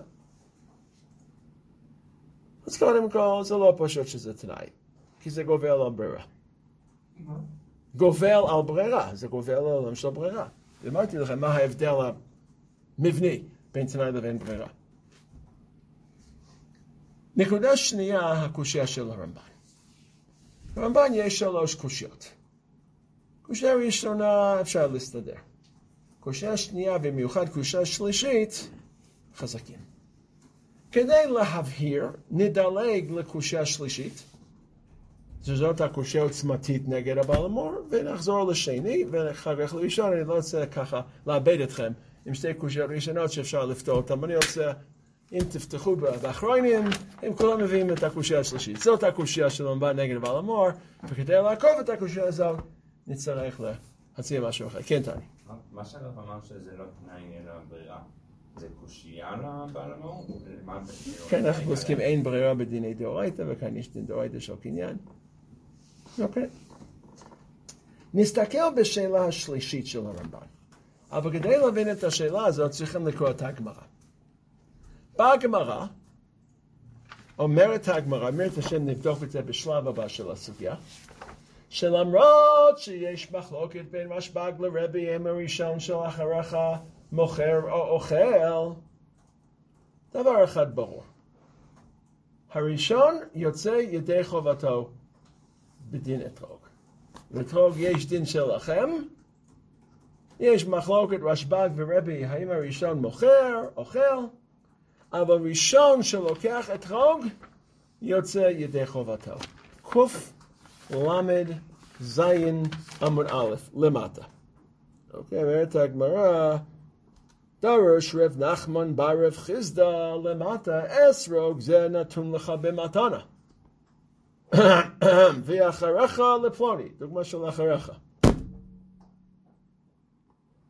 Speaker 1: אז קודם כל, זה לא פשוט שזה תנאי, כי זה גובל על ברירה. מה? גובל על ברירה, זה גובל על עולם של ברירה. אמרתי לכם מה ההבדל המבני בין תנאי לבין ברירה. נקודה שנייה, הקושיה של הרמב"ן. הרמב"ן יש שלוש קושיות. קושיה ראשונה אפשר להסתדר. קושיה שנייה במיוחד קושיה שלישית, חזקים. כדי להבהיר, נדלג לקושיה שלישית, שזאת הקושיה עוצמתית נגד הבעל המאור, ונחזור לשני, ואחר כך לראשון, אני לא רוצה ככה לאבד אתכם עם שתי קושיות ראשונות שאפשר לפתור אותם, אני רוצה, אם תפתחו באחרונים, הם כולם מביאים את הקושיה השלישית. זאת הקושיה של הרמב"ן נגד הבעל המאור, וכדי לעקוב את הקושיה הזאת, נצטרך להציע משהו אחר. כן, תני.
Speaker 2: מה שאתה אמר שזה לא תנאי אלא ברירה. זה קושייה לבעל המאור?
Speaker 1: כן, אנחנו עוסקים אין ברירה בדיני דאורייתא, וכאן יש דין דאורייתא של קניין. אוקיי. נסתכל בשאלה השלישית של הרמב"ן. אבל כדי להבין את השאלה הזאת, צריכים לקרוא את הגמרא. בהגמרא, אומרת הגמרא, אומרת השם נבדוק את זה בשלב הבא של הסוגיה, שלמרות שיש מחלוקת בין רשב"ג לרבי אם הראשון של אחריך מוכר או אוכל, דבר אחד ברור. הראשון יוצא ידי חובתו בדין אתרוג. באתרוג יש דין שלכם, יש מחלוקת רשב"ג ורבי האם הראשון מוכר, אוכל, אבל ראשון שלוקח אתרוג יוצא ידי חובתו. קוף למד זין עמוד א' למטה. אוקיי, אומרת הגמרא, דרש רב נחמן בר רב חיסדא למטה, אסרוג זה נתון לך במתנה. ואחריך לפלוני, דוגמה של אחריך.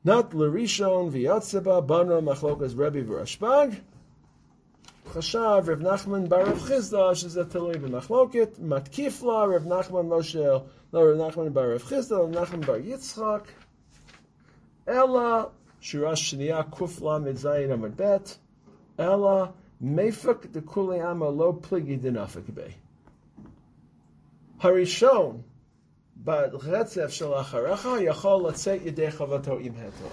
Speaker 1: Not l'rishon v'yatzeba bana machlokas Rebbe v'Rashbag. Chashav Reb Nachman bar Rav Chisda שזה תלוי במחלוקת. מתקיף לה רב נחמן לא של, לא רב נחמן בר רב חיסדא, רב נחמן בר יצחק. אלא שורה שנייה קוף למד זין עמוד ב' אלא מפק דכולי עמא לא פליגי דנפק בי. הראשון ברצף של אחריך יכול לצאת ידי חובתו עם התו.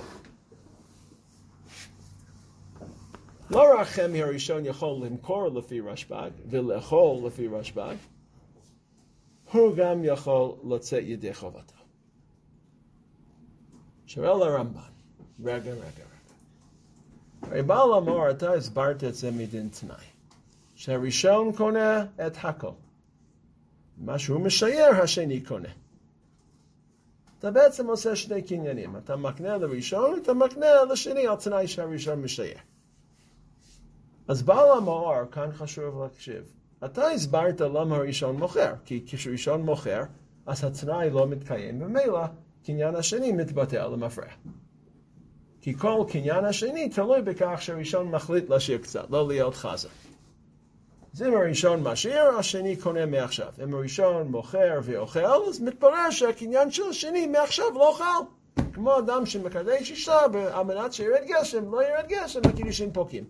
Speaker 1: לא רק חמי הראשון יכול למכור לפי רשב"ג ולאכול לפי רשב"ג, הוא גם יכול לצאת ידי חובתו. שואל הרמב"ן, רגע, רגע, רגע. הרי בעל אמור, אתה הסברת את זה מדין תנאי, שהראשון קונה את הכל. מה שהוא משייר, השני קונה. אתה בעצם עושה שני קניינים. אתה מקנה לראשון, אתה מקנה לשני על תנאי שהראשון משייר. אז בעל המאור, כאן חשוב להקשיב, אתה הסברת למה הראשון מוכר, כי כשראשון מוכר, אז התנאי לא מתקיים, ומילא קניין השני מתבטל למפרע. כי כל קניין השני תלוי בכך שהראשון מחליט להשאיר קצת, לא להיות חזק. אז אם הראשון משאיר, השני קונה מעכשיו. אם הראשון מוכר ואוכל, אז מתברר שהקניין של השני מעכשיו לא חל. כמו אדם שמקדש אישה, על מנת שירד גשם, לא ירד גשם, הקידושין פוקים.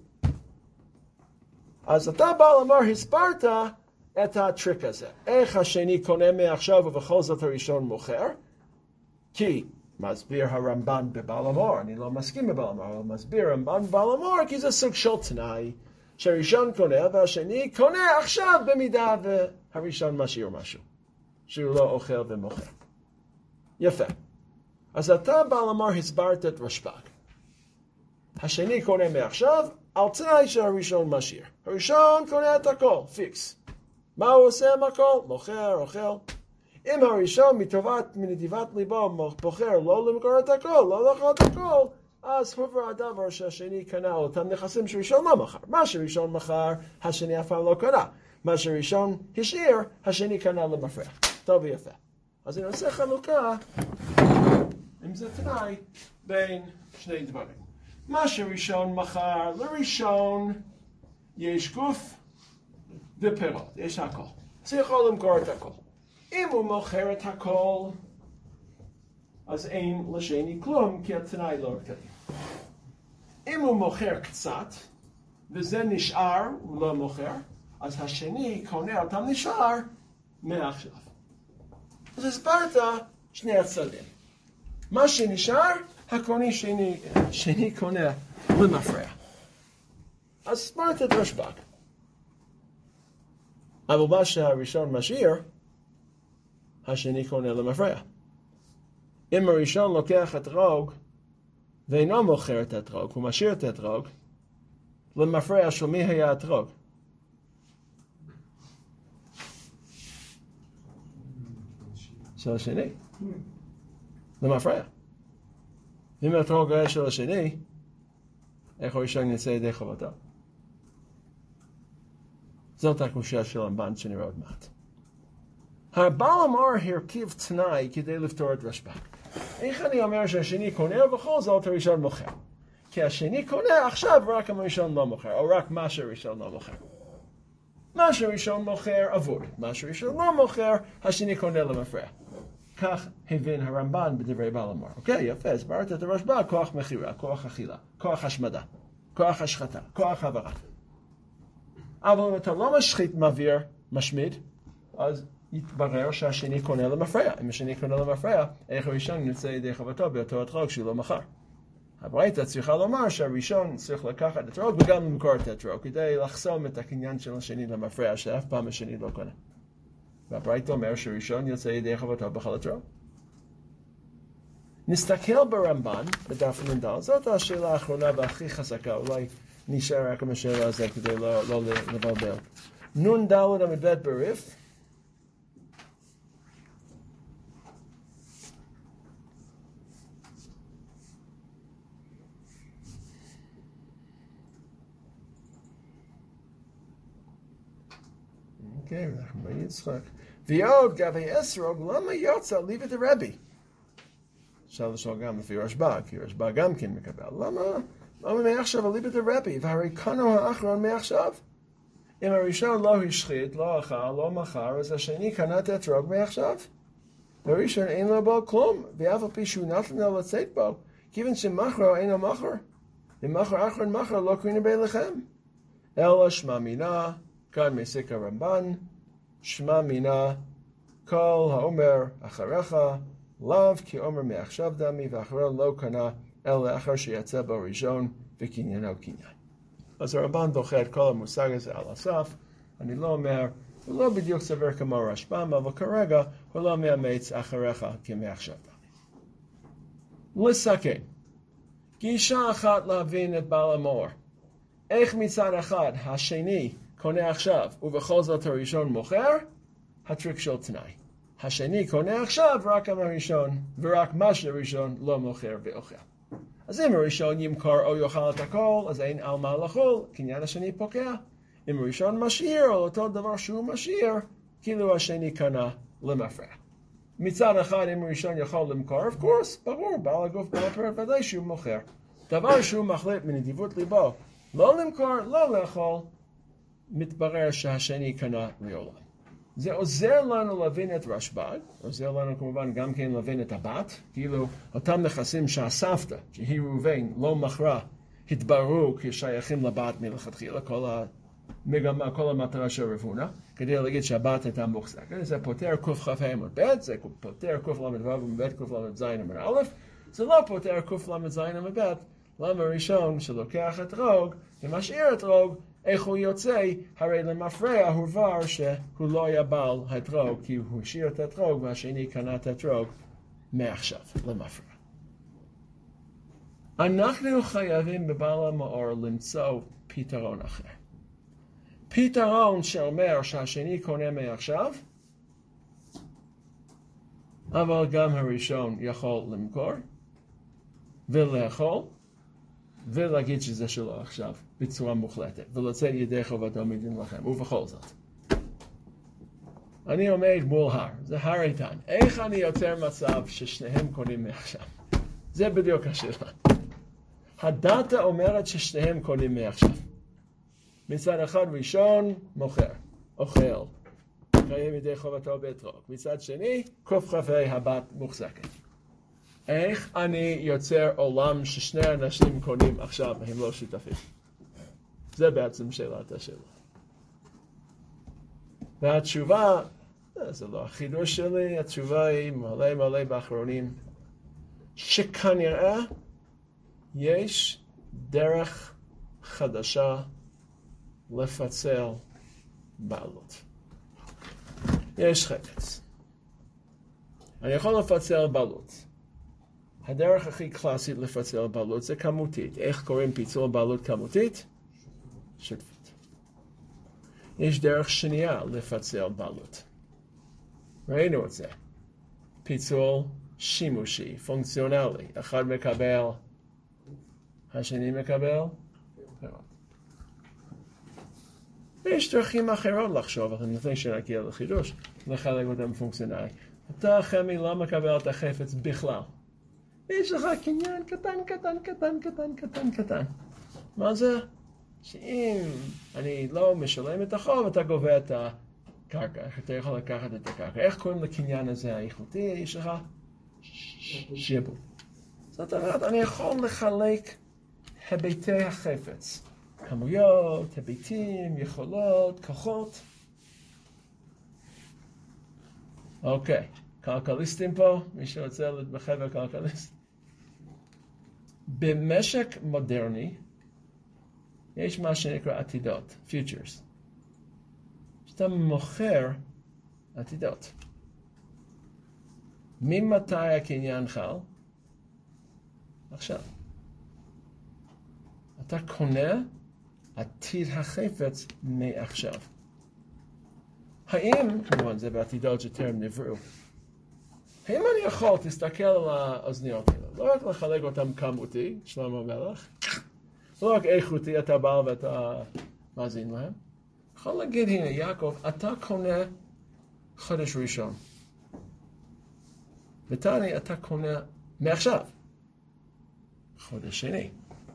Speaker 1: אז אתה בא לומר, הסברת את הטריק הזה. איך השני קונה מעכשיו ובכל זאת הראשון מוכר? כי מסביר הרמב"ן בבעל המור, אני לא מסכים בבעל המור, אבל מסביר הרמב"ן בבעל המור, כי זה סוג של תנאי, שהראשון קונה והשני קונה עכשיו במידה והראשון משאיר משהו, שהוא לא אוכל ומוכר. יפה. אז אתה בעל המור הסברת את רשב"ג. השני קונה מעכשיו, על תנאי שהראשון משאיר. הראשון קונה את הכל, פיקס. מה הוא עושה עם הכל? מוכר, אוכל. אם הראשון מטובת, מנדיבת ליבו, בוחר לא למכור את הכל, לא לאכול את הכל, אז הובר הדבר שהשני קנה אותם נכסים שראשון לא מכר. מה שראשון מכר, השני אף פעם לא קנה. מה שראשון השאיר, השני קנה למפרע. טוב ויפה. אז אני עושה חלוקה, אם זה תנאי, בין שני דברים. מה שראשון מכר, לראשון יש גוף ופירות, יש הכל. אז הוא יכול למכור את הכל. אם הוא מוכר את הכל, אז אין לשני כלום, כי התנאי לא קיים. אם הוא מוכר קצת, וזה נשאר, הוא לא מוכר, אז השני קונה אותם נשאר מעכשיו. אז הסברת שני הצדדים. מה שנשאר, הקונה שני, שני קונה למפרע. אז הסברת את רשב"ג. אבל מה שהראשון משאיר, השני קונה למפרע. אם הראשון לוקח את רוג, ואינו מוכר את האתרוג, הוא משאיר את האתרוג, למפרע של מי היה האתרוג? של השני. למפרע. אם האתרוג היה של השני, איך הראשון יצא ידי חובתו? זאת הקושיה של הרמב"ן שנראה עוד מעט. הבעל אמור הרכיב תנאי כדי לפתור את רשב"ג. איך אני אומר שהשני קונה ובכל זאת הראשון מוכר? כי השני קונה עכשיו רק אם הראשון לא מוכר, או רק מה שהראשון לא מוכר. מה שהראשון מוכר עבור, מה שהראשון לא מוכר, השני קונה למפרע. כך הבין הרמב"ן בדברי בעל אמור. אוקיי, יפה, הסברת את הרשב"ג, כוח מחירה, כוח אכילה, כוח השמדה, כוח השחתה, כוח העברה. אבל אם אתה לא משחית מעביר, משמיד, אז יתברר שהשני קונה למפרע. אם השני קונה למפרע, איך הראשון יוצא ידי חובתו באותו אתרוג שהוא לא מכר. הברייתא צריכה לומר שהראשון צריך לקחת את האתרוג וגם למכור את האתרוג, כדי לחסום את הקניין של השני למפרע, שאף פעם השני לא קונה. והברייתא אומר שהראשון יוצא ידי חובתו בכל אתרוג. נסתכל ברמב"ן, בדף נ"ד, זאת השאלה האחרונה והכי חזקה, אולי נשאר רק עם השאלה הזה כדי לא, לא לבלבל. נ"ד עמוד ב' בריף, אוקיי, אנחנו יצחק. ועוד גבי אסרוג, למה יוצא ליבא דרבי? אפשר לשאול גם לפי רשב"א, כי רשב"א גם כן מקבל. למה? למה מעכשיו אליבא דרבי, והרי קנו האחרון מעכשיו? אם הראשון לא השחית, לא אכל, לא מכר, אז השני קנה את האתרוג מעכשיו. הראשון אין לו בו כלום, ואף על פי שהוא נתן לו לצאת בו, כיוון שמכרו אינו מכר. אם מכר אחרון מכר לא קרינה ביניכם. אלא שמע מינה, כאן מסיק הרמב"ן, שמע מינה, כל האומר אחריך, לאו כי אומר מעכשיו דמי, ואחרון לא קנה, אלא אחר שיצא בו ראשון, וקניינו קניין. אז הרמב"ן דוחה את כל המושג הזה על הסף. אני לא אומר, הוא לא בדיוק סבר כמו רשב"ם, אבל כרגע הוא לא מאמץ אחריך כמעכשיו דמי. לסכם, גישה אחת להבין את בעל המאור. איך מצד אחד השני קונה עכשיו ובכל זאת הראשון מוכר? הטריק של תנאי. השני קונה עכשיו רק עם הראשון, ורק מה שהראשון לא מוכר ואוכל. אז אם הראשון ימכור או יאכל את הכל, אז אין על מה לאכול, קניין השני פוקע. אם הראשון משאיר, או אותו דבר שהוא משאיר, כאילו השני קנה למפרע. מצד אחד, אם הראשון יכול למכור, of course, ברור, בעל הגוף בעל הפרט ודאי שהוא מוכר. דבר שהוא מחליט מנדיבות ליבו, לא למכור, לא לאכול, מתברר שהשני קנה לעולם. זה עוזר לנו להבין את רשב"ג, עוזר לנו כמובן גם כן להבין את הבת, כאילו אותם נכסים שהסבתא, שהיא ראובן, לא מכרה, התבררו כשייכים לבת מלכתחילה, כל המגמה, כל המטרה של רבונה, כדי להגיד שהבת הייתה מוחזקת. זה פותר קכ"ה עמוד ב', זה פותר קל"ו עמוד ב', קל"ז עמוד א', זה לא פותר קל"ז עמוד ב', למה ראשון שלוקח את רוג ומשאיר את רוג, איך הוא יוצא? הרי למפרע הובהר שהוא לא היה בעל האתרוג, כי הוא השאיר את האתרוג והשני קנה את האתרוג מעכשיו למפרע. אנחנו חייבים בבעל המאור למצוא פתרון אחר. פתרון שאומר שהשני קונה מעכשיו, אבל גם הראשון יכול למכור ולאכול, ולהגיד שזה שלו עכשיו, בצורה מוחלטת, ולצאת ידי חובתו מדין לכם, ובכל זאת. אני עומד מול הר, זה הר איתן. איך אני יוצר מצב ששניהם קונים מעכשיו? זה בדיוק השאלה. הדאטה אומרת ששניהם קונים מעכשיו. מצד אחד ראשון, מוכר, אוכל, חיים ידי חובתו באתרוג. מצד שני, קכ"ה הבת מוחזקת. איך אני יוצר עולם ששני אנשים קונים עכשיו והם לא שותפים? זה בעצם שאלת השאלה. והתשובה, זה לא החידוש שלי, התשובה היא מלא מלא באחרונים, שכנראה יש דרך חדשה לפצל בעלות. יש חפץ. אני יכול לפצל בעלות. הדרך הכי קלאסית לפצל בעלות זה כמותית. איך קוראים פיצול בעלות כמותית? שותפות. יש דרך שנייה לפצל בעלות. ראינו את זה. פיצול שימושי, פונקציונלי. אחד מקבל, השני מקבל. יש דרכים אחרות לחשוב, אבל לפני שנגיע לחידוש, לחלק אותם פונקציונלי. אתה חמי לא מקבל את החפץ בכלל. יש לך קניין קטן, קטן, קטן, קטן, קטן, קטן. מה זה? שאם אני לא משלם את החוב, אתה גובה את הקרקע. אתה יכול לקחת את הקרקע. איך קוראים לקניין הזה האיכותי? יש לך שיבוב. זאת אומרת, אני יכול לחלק היבטי החפץ. כמויות, היבטים, יכולות, כוחות. אוקיי. כלכליסטים פה? מי שרוצה להתמחה בכלכליסט? במשק מודרני יש מה שנקרא עתידות, futures. שאתה מוכר עתידות. ממתי הקניין חל? עכשיו. אתה קונה עתיד החפץ מעכשיו. האם, כמובן זה בעתידות שטרם נבראו, האם אני יכול, תסתכל על האוזניות האלה, לא רק לחלק אותם כמותי, שלמה המלך, לא רק איכותי, אתה בא ואתה מאזין להם, יכול להגיד, הנה יעקב, אתה קונה חודש ראשון. ותני, אתה קונה מעכשיו. חודש שני.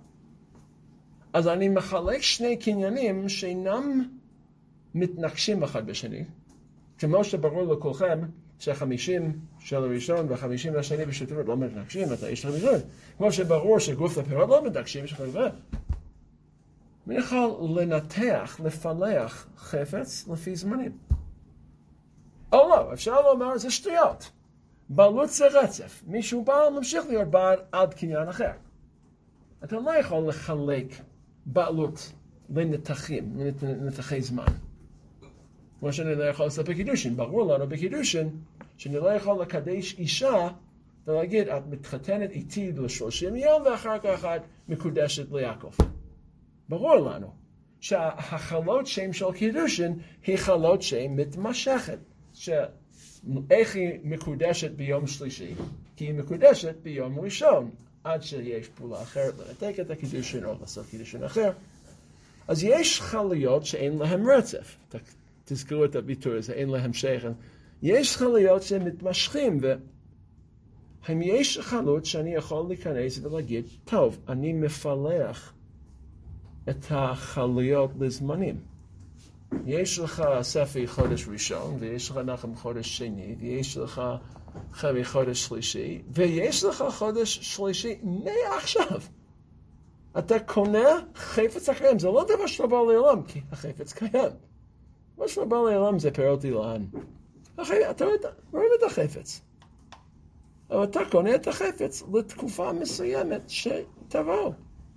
Speaker 1: אז אני מחלק שני קניינים שאינם מתנגשים אחד בשני, כמו שברור לכולכם שהחמישים של הראשון והחמישים לשני בשותפות לא מתנגשים, אתה איש הראשון. כמו שברור שגוף ופירות לא מתנגשים, יש לך דבר. מי יכול לנתח, לפלח חפץ לפי זמנים? או לא, אפשר לומר זה שטויות. בעלות זה רצף. מישהו בעל ממשיך להיות בעל עד קניין אחר. אתה לא יכול לחלק בעלות לנתחים, לנתחי זמן. כמו שאני לא יכול לעשות בקידושין. ברור לנו בקידושין שאני לא יכול לקדש אישה ולהגיד, את מתחתנת איתי ל-שלושים יום ואחר כך את מקודשת ליעקב. ברור לנו שהחלות שם של קידושין היא חלות שם מתמשכת. שאיך היא מקודשת ביום שלישי? כי היא מקודשת ביום ראשון, עד שיש פעולה אחרת לנתק את הקידושין או לעשות קידושין אחר. אז יש חליות שאין להם רצף. תזכרו את הביטוי הזה, אין להם שכן. יש חליות שמתמשכים, והאם יש חלות שאני יכול להיכנס ולהגיד, טוב, אני מפלח את החליות לזמנים. יש לך ספי חודש ראשון, ויש לך נחם חודש שני, ויש לך חבי חודש שלישי, ויש לך חודש שלישי מעכשיו. אתה קונה חפץ הקיים, זה לא דבר שלא בא לעולם, כי החפץ קיים. מה שלא בא לעולם זה פירות אילן. אתה רואה את החפץ. אבל אתה קונה את החפץ לתקופה מסוימת שתבוא.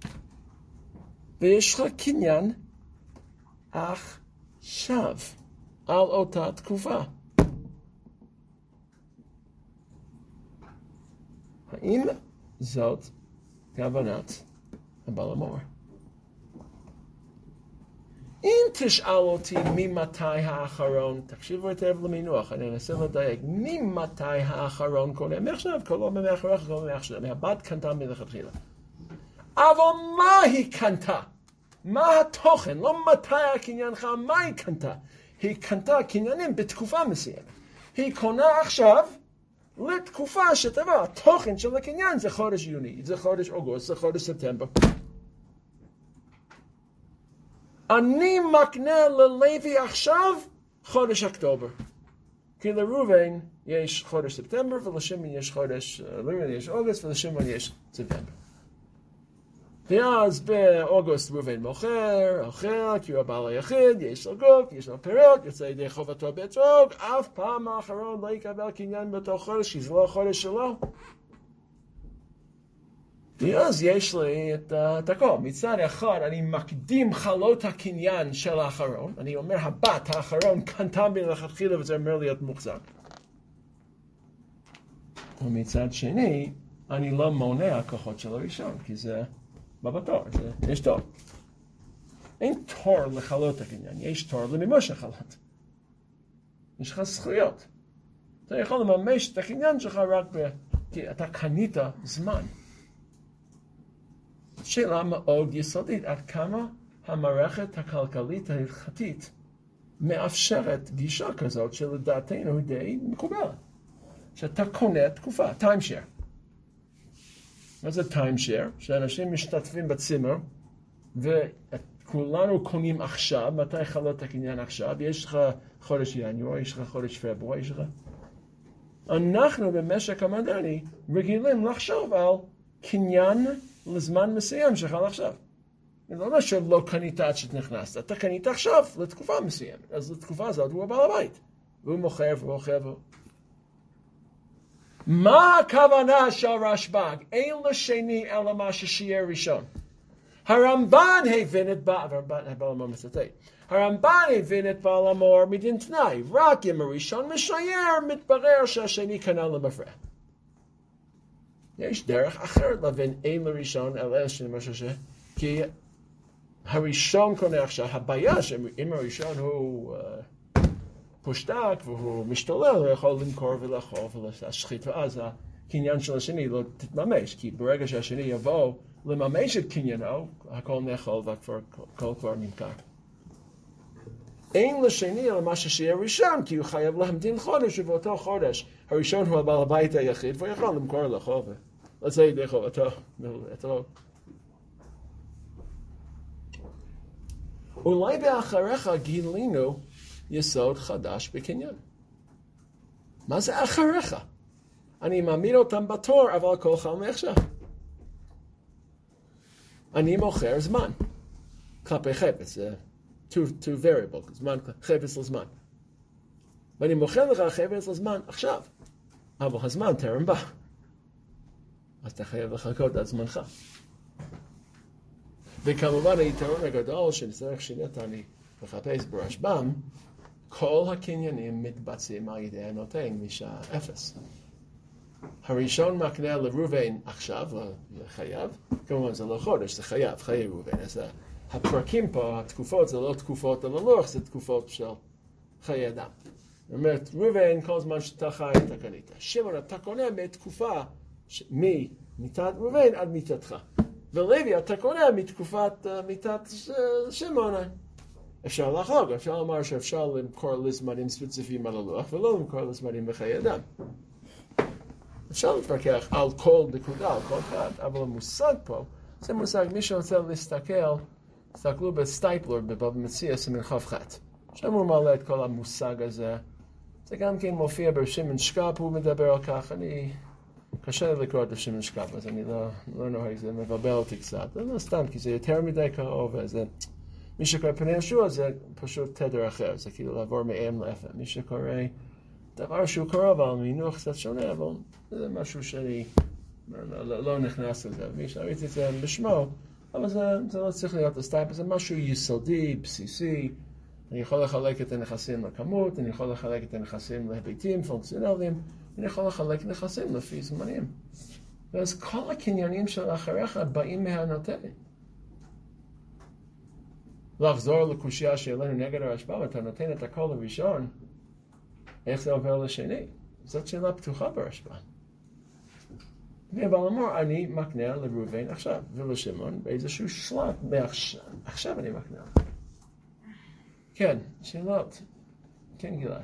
Speaker 1: ויש לך קניין עכשיו על אותה תקופה. האם זאת כוונת הבעל המור? אם תשאל אותי ממתי האחרון, תקשיבו היטב למינוח, אני אנסה לדייק, ממתי האחרון קונה? מעכשיו, כל לא מאחוריך, כל לא מעכשיו, מהבת קנתה מלכתחילה. אבל מה היא קנתה? מה התוכן? לא מתי הקניינך, מה היא קנתה? היא קנתה קניינים בתקופה מסוימת. היא קונה עכשיו לתקופה שתבוא. התוכן של הקניין זה חודש יוני, זה חודש אוגוסט, זה חודש ספטמבר. אני מקנה ללוי עכשיו חודש אוקטובר. כי לראובן יש חודש ספטמבר, ולשמעון יש חודש, לראובן יש אוגוסט, ולשמעון יש ספטמבר. ואז באוגוסט ראובן מוכר, אוכל, כי הוא הבעל היחיד, יש לו גוף, יש לו פירות, יוצא ידי חובתו באתרוג, אף פעם האחרון לא יקבל קניין באותו חודש, כי זה לא החודש שלו. ואז יש לי את הכל. מצד אחד אני מקדים חלות הקניין של האחרון, אני אומר הבת האחרון קנתה מלכתחילה וזה אומר להיות מוחזק. ומצד שני, אני לא מונע כוחות של הראשון, כי זה בבתור, יש תור. אין תור לחלות הקניין, יש תור למימוש החלות. יש לך זכויות. אתה יכול לממש את הקניין שלך רק ב... כי אתה קנית זמן. שאלה מאוד יסודית, עד כמה המערכת הכלכלית ההלכתית מאפשרת גישה כזאת שלדעתנו היא די מקובלת. שאתה קונה תקופה, טיימשייר. מה זה טיימשייר? שאנשים משתתפים בצימר, וכולנו קונים עכשיו, מתי חלות הקניין עכשיו? יש לך חודש ינואר, יש לך חודש פברואר, יש לך... אנחנו במשק המודרני רגילים לחשוב על קניין לזמן מסוים שחל עכשיו. זה לא אומר שלא קנית עד שנכנסת, אתה קנית עכשיו לתקופה מסוימת, אז לתקופה הזאת הוא הבעל הבית, והוא מוכר והוא מוכר והוא... מה הכוונה של רשב"ג? אין לשני אלא מה ששיהיה ראשון. הרמב"ן הבין את בעל המור מצטט. הרמב"ן הבין את בעל המור מדין תנאי, רק אם הראשון משייר, מתברר שהשני קנה למפרע. יש דרך אחרת להבין אין לראשון אלא השני מה ששיהיה, כי הראשון קונה עכשיו, הבעיה שאם הראשון הוא... פושטק והוא משתולל, הוא יכול למכור ולאכול ולהשחית, ואז הקניין של השני לא תתממש, כי ברגע שהשני יבוא לממש את קניינו, הכל נאכול והכל כבר נמכר. אין לשני אלא מה ששיהיה ראשון, כי הוא חייב להמתין חודש, ובאותו חודש הראשון הוא הבעל הבית היחיד, והוא יכול למכור ולאכול לצאת ידי חובתו. אולי באחריך גילינו יסוד חדש בקניין. מה זה אחריך? אני מעמיד אותם בתור, אבל כל חל מעכשיו. אני מוכר זמן. כלפי חפץ, זה two, two variable, זמן, חפץ לזמן. ואני מוכר לך חפץ לזמן עכשיו. אבל הזמן טרם בא. אז אתה חייב לחכות עד זמנך. וכמובן היתרון הגדול שנצטרך שנית אני לחפש ברשב"ם, כל הקניינים מתבצעים על ידי הנותן משעה אפס. הראשון מקנה לראובן עכשיו, לחייב, כמובן זה לא חודש, זה חייב, חיי ראובן. אז הפרקים פה, התקופות, זה לא תקופות על הלוח, זה תקופות של חיי אדם. זאת אומרת, ראובן, כל זמן שאתה חי, אתה קנית. שמעון, אתה קונה מתקופה, ממיתת ראובן עד מיתתך. ולוי, אתה קונה מתקופת מיתת שמעון. אפשר לחלוק, אפשר לומר שאפשר למכור לזמנים ספציפיים על הלוח, ולא למכור לזמנים בחיי אדם. אפשר להתווכח על כל נקודה, על כל אחד, אבל המושג פה, זה מושג, מי שרוצה להסתכל, תסתכלו בסטייפלר, בבבא מציעא, סימן כ"ח. שם הוא מעלה את כל המושג הזה. זה גם כן מופיע בשמן שקאפ, הוא מדבר על כך. אני, קשה לי לקרוא את השמן שקאפ, אז אני לא, לא נוהג, זה מבלבל אותי קצת. זה לא סתם, כי זה יותר מדי קרוב, וזה... מי שקורא פני ישוע זה פשוט תדר אחר, זה כאילו לעבור מ-אם ל-F M. מי שקורא דבר שהוא קרוב על מינוח קצת שונה, אבל זה משהו שאני לא, לא, לא נכנס לזה. מי שראיתי את זה בשמו, אבל זה, זה לא צריך להיות הסטייפ, זה משהו יסודי, בסיסי. אני יכול לחלק את הנכסים לכמות, אני יכול לחלק את הנכסים להיבטים פונקציונליים, אני יכול לחלק נכסים לפי זמנים. ואז כל הקניינים של אחריך באים מהנותן. לחזור לקושיה שלנו נגד הרשב"ם, אתה נותן את הכל לראשון, איך זה עובר לשני? זאת שאלה פתוחה ברשב"ם. אבל אמר, אני מקנה לראובן עכשיו, ולשמעון באיזשהו שלב, מעכשיו, עכשיו אני מקנה. כן, שאלות. כן, גלעד.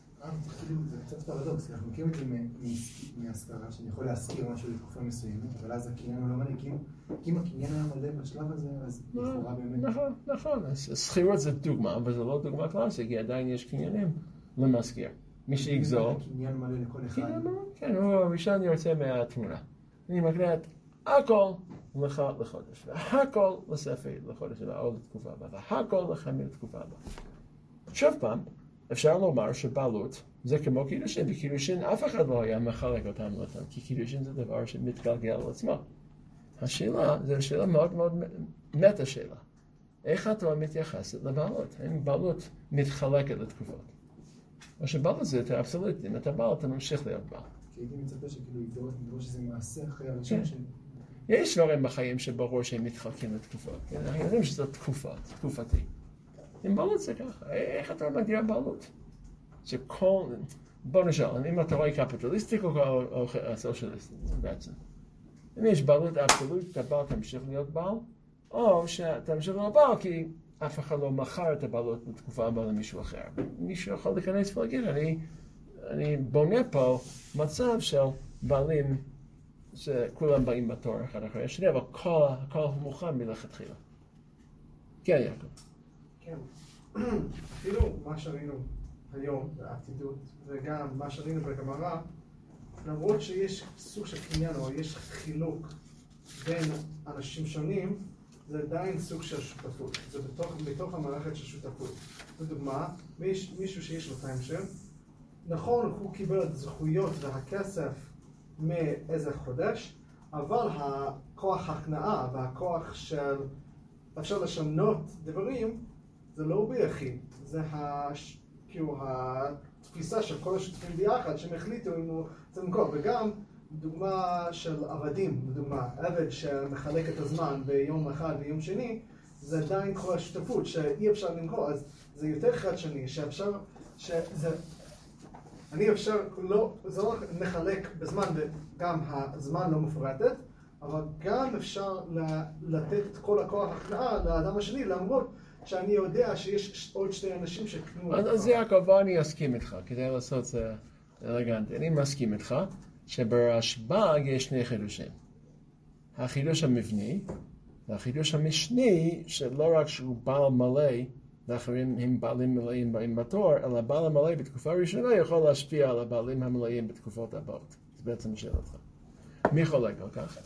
Speaker 3: זה קצת פרדוקס, אנחנו מכירים את זה מהשכרה, שאני יכול להשכיר משהו לתקופה מסוימת, אבל אז הקניין הוא לא מלא, כי אם הקניין היה מלא בשלב הזה, אז לכאורה באמת...
Speaker 1: נכון, נכון, שכירות זה דוגמה, אבל זה לא דוגמה קלאסית, כי עדיין יש קניינים למשכיר. מי שיגזול...
Speaker 3: קניין מלא לכל אחד.
Speaker 1: כן, הוא הראשון יוצא מהתמונה. אני מקנה את הכל לך לחודש, והכל לספר לחודש הבא, או לתקופה הבאה, והכל לכם לתקופה הבאה. שוב פעם, אפשר לומר שבעלות זה כמו קידושין, בקידושין אף אחד לא היה מחלק אותם לאותם, כי קידושין זה דבר שמתגלגל על עצמו. השאלה, זו שאלה מאוד מאוד מטה שאלה. איך התורה מתייחסת לבעלות? האם בעלות מתחלקת לתקופות? או שבעלות זה יותר אבסולוטי, אם אתה בעל, אתה ממשיך להיות בעל.
Speaker 3: כי הייתי מצפה שכאילו ידעו שזה מעשה אחרי הראשון של...
Speaker 1: יש דברים בחיים שברור שהם מתחלקים לתקופות. אנחנו יודעים שזו תקופות, תקופתי. עם בעלות זה ככה, איך אתה מגדיר בעלות? שכל... בוא נשאל, אם אתה רואה קפיטליסטיק או סוציאליסטיק בעצם. אם יש בעלות אבסולוטית, הבעל תמשיך להיות בעל, או שאתה תמשיך להיות בעל כי אף אחד לא מכר את הבעלות בתקופה הבאה למישהו אחר. מישהו יכול להיכנס ולהגיד, אני, אני בונה פה מצב של בעלים שכולם באים בתור אחד אחרי השני, אבל כל, הכל מוכן מלכתחילה. כן, יעקב.
Speaker 4: כן, אפילו מה שראינו היום בעתידות, וגם מה שראינו בגמרא, למרות שיש סוג של קניין או יש חילוק בין אנשים שונים, זה עדיין סוג של שותפות. זה בתוך, בתוך המערכת של שותפות. לדוגמה, מיש, מישהו שיש לו טיימשר, נכון, הוא קיבל את הזכויות והכסף מאיזה חודש, אבל הכוח ההכנעה והכוח של אפשר לשנות דברים, זה לא ביחיד. זה הש... כאילו התפיסה של כל השותפים ביחד שהם החליטו אם הוא צריך למכור. וגם דוגמה של עבדים, לדוגמה, עבד שמחלק את הזמן ביום אחד ויום שני, זה עדיין כל השותפות שאי אפשר למכור. אז זה יותר חד שני, שאפשר, שזה, אני אפשר, לא, זה לא מחלק בזמן, וגם הזמן לא מפורטת, אבל גם אפשר לתת את כל הכוח הכנעה לאדם השני, למרות שאני יודע שיש עוד שתי אנשים שקנו...
Speaker 1: אז יעקב, אני אסכים איתך, כדי לעשות זה אלגנטי. אני מסכים איתך שברשב"ג יש שני חידושים. החידוש המבני, והחידוש המשני, שלא רק שהוא בעל מלא, ואחרים הם בעלים מלאים באים בתור, אלא בעל המלא בתקופה ראשונה יכול להשפיע על הבעלים המלאים בתקופות הבאות. זה בעצם שאלתך. מי חולק על כך?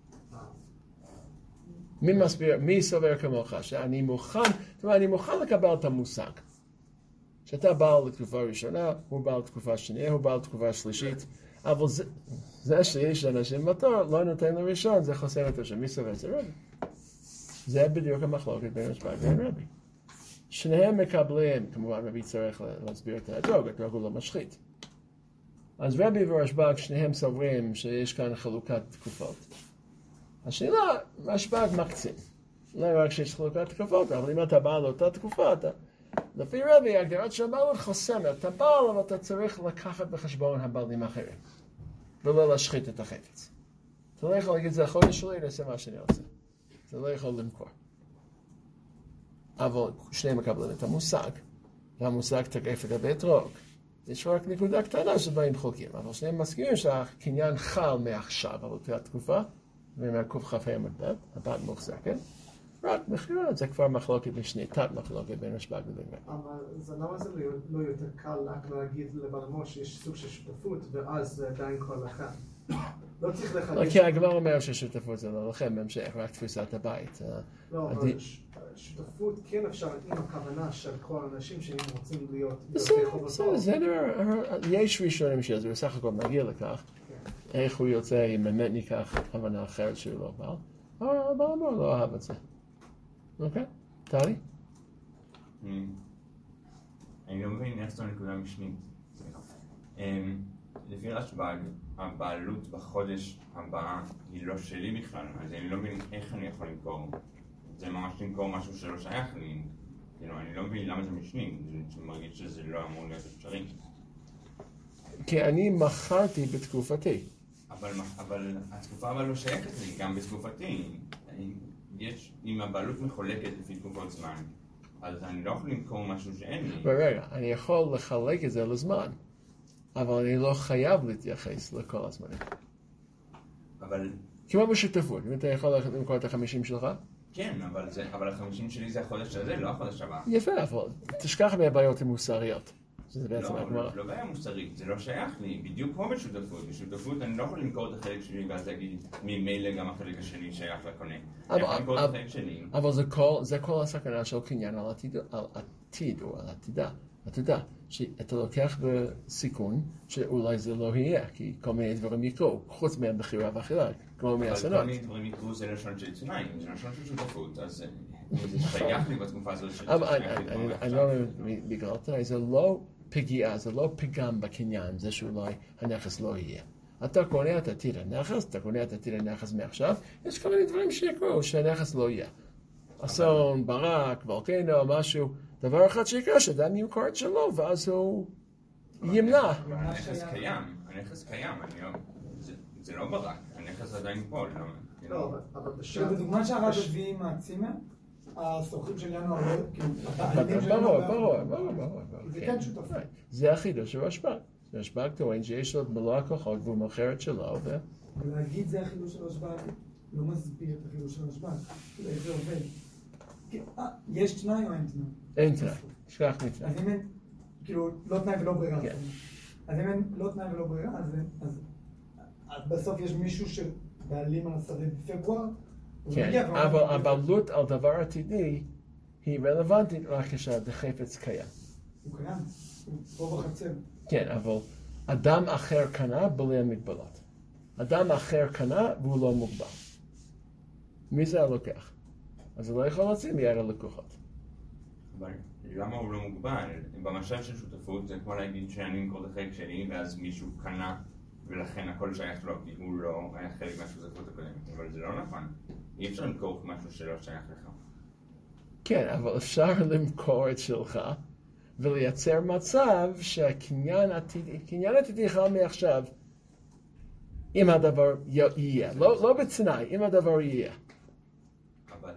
Speaker 1: מי מסביר, מי סובר כמוך, שאני מוכן, זאת אומרת, אני מוכן לקבל את המושג. שאתה בעל לתקופה ראשונה, הוא בעל לתקופה שנייה, הוא בעל לתקופה שלישית, אבל זה, זה שיש אנשים בתור, לא נותן לראשון, זה חוסר את השם. מי סובר? זה רבי. זה בדיוק המחלוקת בין רשב"ג ובין רבי. שניהם מקבלים, כמובן רבי צריך להסביר את האתרוג, האתרוג הוא לא משחית. אז רבי ורשב"ג שניהם סוברים שיש כאן חלוקת תקופות. השאלה, רשב"ג מקצין. לא רק שיש חלוקת תקופות, אבל אם אתה בא לאותה תקופה, אתה... לפי רבי, הגדרת של הבעלות חוסמת. אתה בעל, אבל אתה צריך לקחת בחשבון הבעלים האחרים. ולא להשחית את החפץ. אתה לא יכול להגיד, זה החודש שלי, אני אעשה מה שאני רוצה. אתה לא יכול למכור. אבל שניהם מקבלים את המושג, והמושג תקף את האתרוג. יש רק נקודה קטנה שבהם חולקים, אבל שניהם מסכימים שהקניין חל מעכשיו על אותה התקופה, ומהקוף כ"ה עמוד ב', הבת מוחזקת, רק מכירה, זה כבר מחלוקת משנית, תת מחלוקת בין רשב"ג לבין רבי.
Speaker 4: אבל למה זה לא יותר קל רק להגיד לבעלמו שיש סוג של שותפות, ואז זה עדיין כל אחד? לא צריך לחדש...
Speaker 1: כי הגמרא אומר ששותפות זה לא לכם, בהמשך, רק תפיסת הבית.
Speaker 4: לא, אבל שותפות כן אפשר עם הכוונה של כל האנשים שהם רוצים להיות...
Speaker 1: בסדר, יש ראשונים שזה, בסך הכל נגיע לכך, איך הוא יוצא אם באמת ניקח הבנה אחרת שהוא לא בעל. אבל הבעל לא אהב את זה. אוקיי? טלי?
Speaker 2: אני לא מבין איך זו נקודה משנית. לפי רשב"ג, הבעלות בחודש הבא היא לא שלי בכלל, אז אני לא מבין איך אני יכול למכור. זה ממש למכור משהו שלא שייך לי. אני לא מבין למה זה משני, זה מרגיש שזה לא אמור להיות אפשרי.
Speaker 1: כי אני מכרתי בתקופתי.
Speaker 2: אבל, אבל התקופה אבל לא שייכת לי, גם בתקופתי. יש, אם הבעלות מחולקת לפי תקופות זמן, אז אני לא יכול למכור משהו שאין לי.
Speaker 1: ברגע, אני יכול לחלק את זה לזמן, אבל אני לא חייב להתייחס לכל הזמנים.
Speaker 2: אבל...
Speaker 1: כמו בשותפות, אם אתה יכול למכור את החמישים שלך?
Speaker 2: כן, אבל, זה, אבל החמישים שלי זה החודש הזה, לא החודש הבא.
Speaker 1: יפה, אבל תשכח מהבעיות המוסריות. שזה בעצם
Speaker 2: לא,
Speaker 1: הגמרא.
Speaker 2: לא, לא בעיה מוסרית, זה לא שייך לי, בדיוק כמו בשותפות. בשותפות אני לא יכול למכור את החלק שלי ואז להגיד ממילא גם החלק השני שייך לקונה. אני יכול למכור את החלק שלי.
Speaker 1: אבל זה כל, זה כל הסכנה של קניין על עתיד, על עתיד או על עתידה. אתה יודע, שאתה לוקח בסיכון שאולי זה לא יהיה, כי כל מיני דברים יקרו, חוץ מהבחירה והאכילה, כל מיני אסונות.
Speaker 2: אבל כל מיני דברים יקרו זה לשון של עיתונאים, זה לשון של שותפות, אז זה שייך לי בתקופה הזאת של...
Speaker 1: אני לא מבין, בגלל זה לא פגיעה, זה לא פגם בקניין, זה שאולי הנכס לא יהיה. אתה קונה את עתיד הנכס, אתה קונה את עתיד הנכס מעכשיו, יש כל מיני דברים שיקרו שהנכס לא יהיה. אסון, ברק, וולקנו, משהו, דבר אחד שיקרה, שאדם ימכור את שלו, ואז הוא ימנע.
Speaker 2: הנכס קיים, הנכס קיים, זה לא ברק, הנכס עדיין פה, לא...
Speaker 3: בדוגמה שהרב הביא מהצימר, הסורכים של ינואר לא...
Speaker 1: ברור, ברור, ברור, ברור.
Speaker 3: זה כן שותפות.
Speaker 1: זה החידוש של רשב"ג. רשב"ג טוען שיש לו את מלוא הכוחות והוא מוכר את שלו, ו...
Speaker 3: ולהגיד זה החידוש של רשב"ג, לא מסביר את החידוש של רשב"ג. איך זה עובד? יש תנאי או אין תנאי?
Speaker 1: אין תנאי, שכח מתנאי.
Speaker 3: אז אם אין, כאילו, לא תנאי ולא ברירה. אז אם אין לא תנאי ולא ברירה, אז בסוף יש מישהו שבעלים על השדה בפברואר,
Speaker 1: כן, אבל הבעלות על דבר עתידי היא רלוונטית רק כשהחפץ קיים.
Speaker 3: הוא קיים, הוא פה בחצר.
Speaker 1: כן, אבל אדם אחר קנה בלי המגבלות. אדם אחר קנה והוא לא מוגבל. מי זה הלוקח? אז הוא לא יכול להוציא מיד הלקוחות.
Speaker 2: אבל למה הוא לא מוגבל? במשל של שותפות זה כמו להגיד שאני אמכור את החלק שלי ואז מישהו קנה ולכן הכל שייך לו, כי הוא לא היה חלק מהשותפות הקודמת. אבל זה לא נכון. אי אפשר למכור משהו שלא שייך לך. כן,
Speaker 1: אבל אפשר למכור את שלך ולייצר מצב שהקניין עתידי, קניין עתידי חל מעכשיו, אם הדבר יהיה. לא, לא בתנאי, אם הדבר יהיה.
Speaker 2: אבל...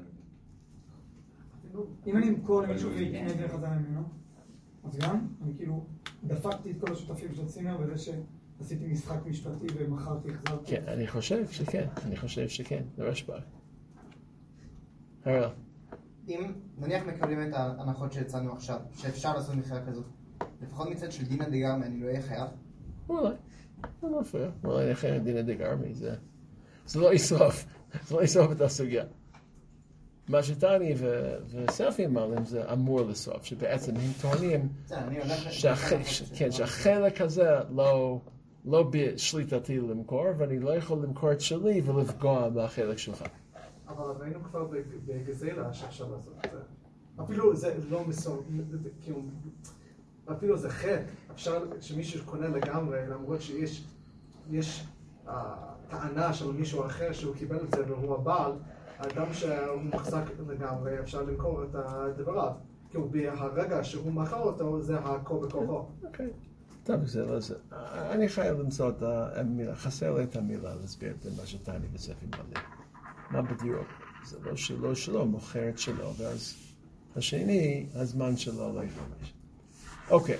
Speaker 3: אם אני אמכור למישהו ויקנה דרך חזרה ממנו, אז גם, אני כאילו דפקתי את כל השותפים של צימר בזה ש...
Speaker 4: עשיתי משחק משפטי ומחרתי החזרתי.
Speaker 1: כן, אני חושב שכן, אני חושב שכן, זה רשב"ג. הראל.
Speaker 5: אם נניח מקבלים את ההנחות שהצענו עכשיו, שאפשר לעשות מכירה כזאת, לפחות מצד של דינא דגרמי אני לא אהיה חייב?
Speaker 1: אולי, זה לא מפריע, אולי נחם את דינא דגרמי, זה לא ישרוף, זה לא ישרוף את הסוגיה. מה שטני וסרפים מעלים זה אמור לסוף, שבעצם הם טוענים שהחלק הזה לא בשליטתי למכור, ואני לא יכול למכור את שלי ולפגוע בחלק שלך.
Speaker 4: אבל היינו כבר בגזלה שעכשיו לעשות את זה. אפילו זה לא מסור, אפילו זה חלק. אפשר שמישהו קונה לגמרי, למרות שיש יש טענה של מישהו אחר שהוא קיבל את זה והוא הבעל, גם שהוא מחזק לגמרי, אפשר למכור את הדבריו. כי ברגע שהוא מכר אותו, זה הכל בכוחו.
Speaker 1: אוקיי. טוב, זה לא זה. אני חייב למצוא את המילה, חסר לי את המילה להסביר את מה שטני וסרפים מעלים. מה בדיוק? זה לא שלו שלו, מוכר את שלו, ואז השני, הזמן שלו לא יתממש. אוקיי.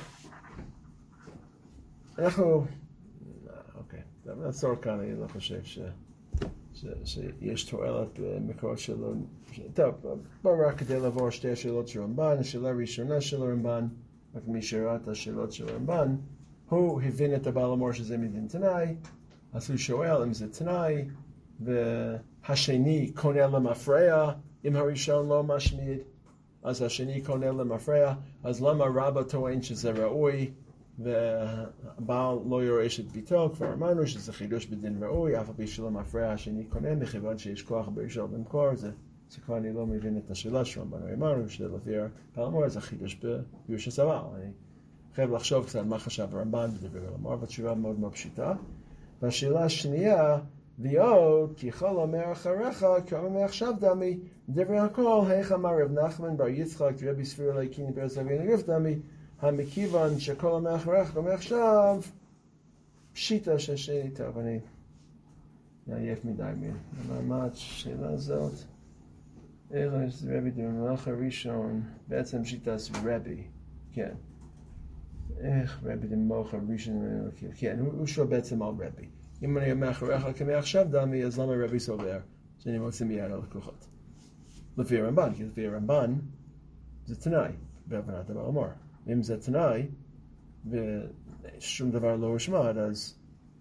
Speaker 1: אנחנו... אוקיי. נעצור כאן, אני לא חושב ש... שיש תועלת במקורות שלו. טוב, בואו רק כדי לעבור שתי השאלות של רמב"ן. השאלה הראשונה של רמב"ן, רק מי שראה את השאלות של רמב"ן, הוא הבין את הבעל אמור שזה מדין תנאי, אז הוא שואל אם זה תנאי, והשני קונה למפרע, אם הראשון לא משמיד, אז השני קונה למפרע, אז למה רבא טוען שזה ראוי, והבעל לא יורש את ביתו? כבר אמרנו שזה חידוש בדין ראוי, אף על פי שלא מפרע השני קונה, מכיוון שיש כוח בראשון למכור, זה, זה כבר אני לא מבין את השאלה שלו, אבל אמרנו שלפי הבעל אמור זה חידוש בגירוש הסבל. אני חייב לחשוב קצת מה חשב הרמב"ן בדברי הבעל אמור, והתשובה מאוד מאוד פשוטה. והשאלה השנייה, ועוד, כי יכול אומר אחריך, כי אומר מעכשיו דמי, דברי הכל, איך אמר רב נחמן בר יצחק, רבי ספיר אלוהיקים בר זבין הגוף דמי, המכיוון שכל אומר אחריך, אומר עכשיו, פשיטה ששני, טוב, אני עייף מדי ממעמד השאלה הזאת. איך זה רבי דמלך הראשון, בעצם פשיטה זה רבי, כן. איך רבי דמלך הראשון, כן, הוא שואל בעצם על רבי. אם אני אומר אחריך כמי עכשיו דמי, אז למה רבי סובר שאני מוצא מיד על לקוחות? לפי הרמב"ן, כי לפי הרמב"ן זה תנאי בהבנת הבעל אמור. אם זה תנאי ושום דבר לא הושמד, אז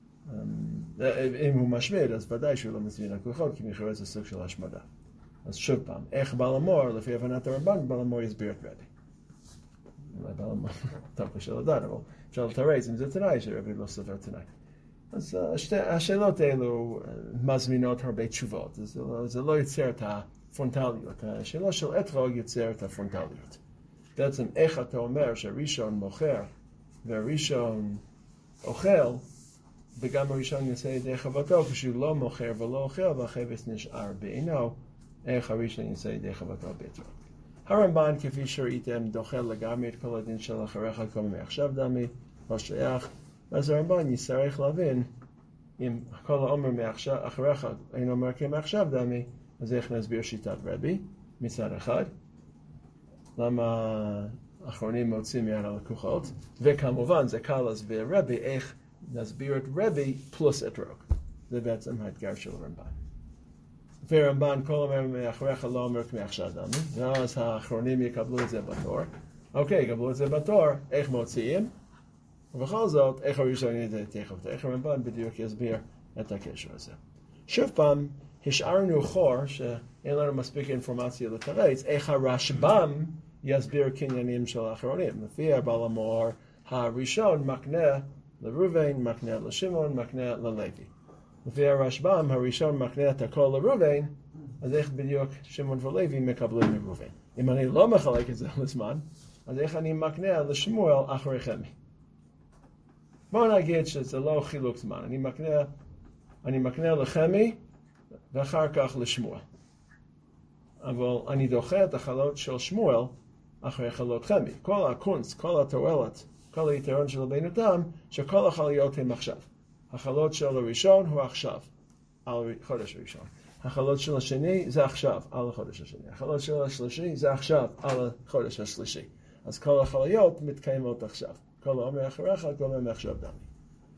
Speaker 1: אם הוא משמיד, אז ודאי שהוא לא מזמין לקוחות, כי מכירה זה סוג של השמדה. אז שוב פעם, איך בעל אמור, לפי הבנת הרמב"ן, בעל אמור יסביר את רבי. אולי בעל אמור, טוב, קשה לדעת, אבל אפשר לתרץ אם זה תנאי, שרבי לא סובר תנאי. אז השתי, השאלות האלו מזמינות הרבה תשובות, זה לא, זה לא יוצר את הפרונטליות. השאלה של אתרוג יוצר את הפרונטליות. בעצם איך אתה אומר שהראשון מוכר והראשון אוכל, וגם הראשון יוצא ידי חבטו, כשהוא לא מוכר ולא אוכל, והחפץ נשאר בעינו, איך הראשון יוצא ידי חבטו באתרוג. הרמב"ן, כפי שראיתם, דוחה לגמרי את כל הדין של אחריך כל מעכשיו דמי, לא שייך. אז הרמב"ן יצטרך להבין, אם כל האומר מעכשיו, אחריך אינו אומר כמעכשיו דמי, אז איך נסביר שיטת רבי מצד אחד? למה האחרונים מוצאים מיד הלקוחות? וכמובן זה קל להסביר רבי, איך נסביר את רבי פלוס אתרוג. זה בעצם האתגר של הרמב"ן. לפי הרמב"ן כל אומר מאחריך לא אומר כמעכשיו דמי, ואז האחרונים יקבלו את זה בתור. אוקיי, יקבלו את זה בתור, איך מוציאים? ובכל זאת, איך הראשון ידע תכף, איך הרמב"ן בדיוק יסביר את הקשר הזה. שוב פעם, השארנו חור שאין לנו מספיק אינפורמציה לתרץ, איך הרשב"ם יסביר קניינים של האחרונים. לפי הבעל אמור, הראשון מקנה לראובן, מקנה לשמעון, מקנה ללוי. לפי הרשב"ם, הראשון מקנה את הכל לראובן, אז איך בדיוק שמעון ולוי מקבלים מראובן? אם אני לא מחלק את זה לזמן, אז איך אני מקנה לשמואל אחרי חמי? בואו נגיד שזה לא חילוק זמן, אני מקנה, אני מקנה לחמי ואחר כך לשמואל. אבל אני דוחה את החלות של שמואל אחרי חלות חמי. כל הקונץ, כל התועלת, כל היתרון של רבנותם, שכל החליות הם עכשיו. החלות של הראשון הוא עכשיו, על חודש הראשון. החלות של השני זה עכשיו, על החודש השני. החלות של השלישי זה עכשיו, על החודש השלישי. אז כל החליות מתקיימות עכשיו. כל האומר אחריך, כל האומר עכשיו דמי.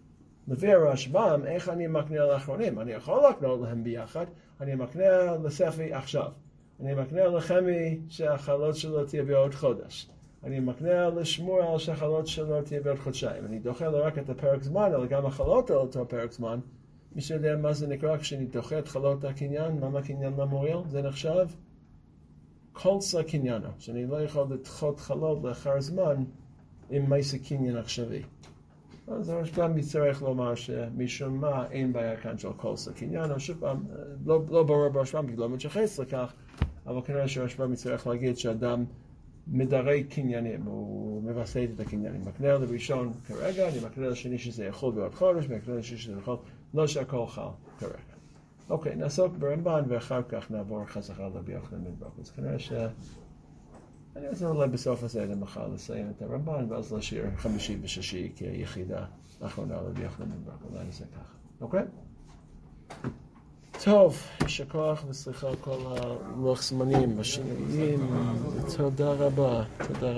Speaker 1: לפי הרשב"ם, איך אני מקנה לאחרונים? אני יכול לקנות להם ביחד, אני מקנה לספי עכשיו. אני מקנה לחמי שהחלות שלו תהיה בעוד חודש. אני מקנה לשמואל שהחלות שלו תהיה בעוד חודשיים. אני דוחה לא רק את הפרק זמן, אלא גם החלות על אותו פרק זמן. מי שיודע מה זה נקרא כשאני דוחה את חלות הקניין, מה הקניין למועיל? זה נחשב כל סה קניינו, שאני לא יכול לדחות חלות לאחר זמן עם מייסה קניין עכשווי. אז הרשב"ם יצטרך לומר שמשום מה אין בעיה כאן של כל סה קניינו. שוב פעם, לא, לא ברור ברשב"ם, כי לא מתייחס לכך, אבל כנראה שהרשב"ם יצטרך להגיד שאדם מדרג קניינים, הוא מבסס את הקניינים. מקנה לראשון כרגע, אני מקנה לשני שזה יכול בעוד חודש, מקנה לשני שזה יכול, לא שהכל חל כרגע. אוקיי, נעסוק ברמב"ן ואחר כך נעבור חזרה לרבי יוחנן בן ברכה. אז כנראה ש... אני רוצה אולי בסוף הסדר מחר לסיים את הרמב"ן, ואז להשאיר חמישי ושישי כיחידה האחרונה לרבי יוחנן בן ברכה. אולי נעשה ככה, אוקיי? טוב, יישר כוח וסליחה על כל הלוח זמנים והשינויים. תודה רבה. תודה רבה.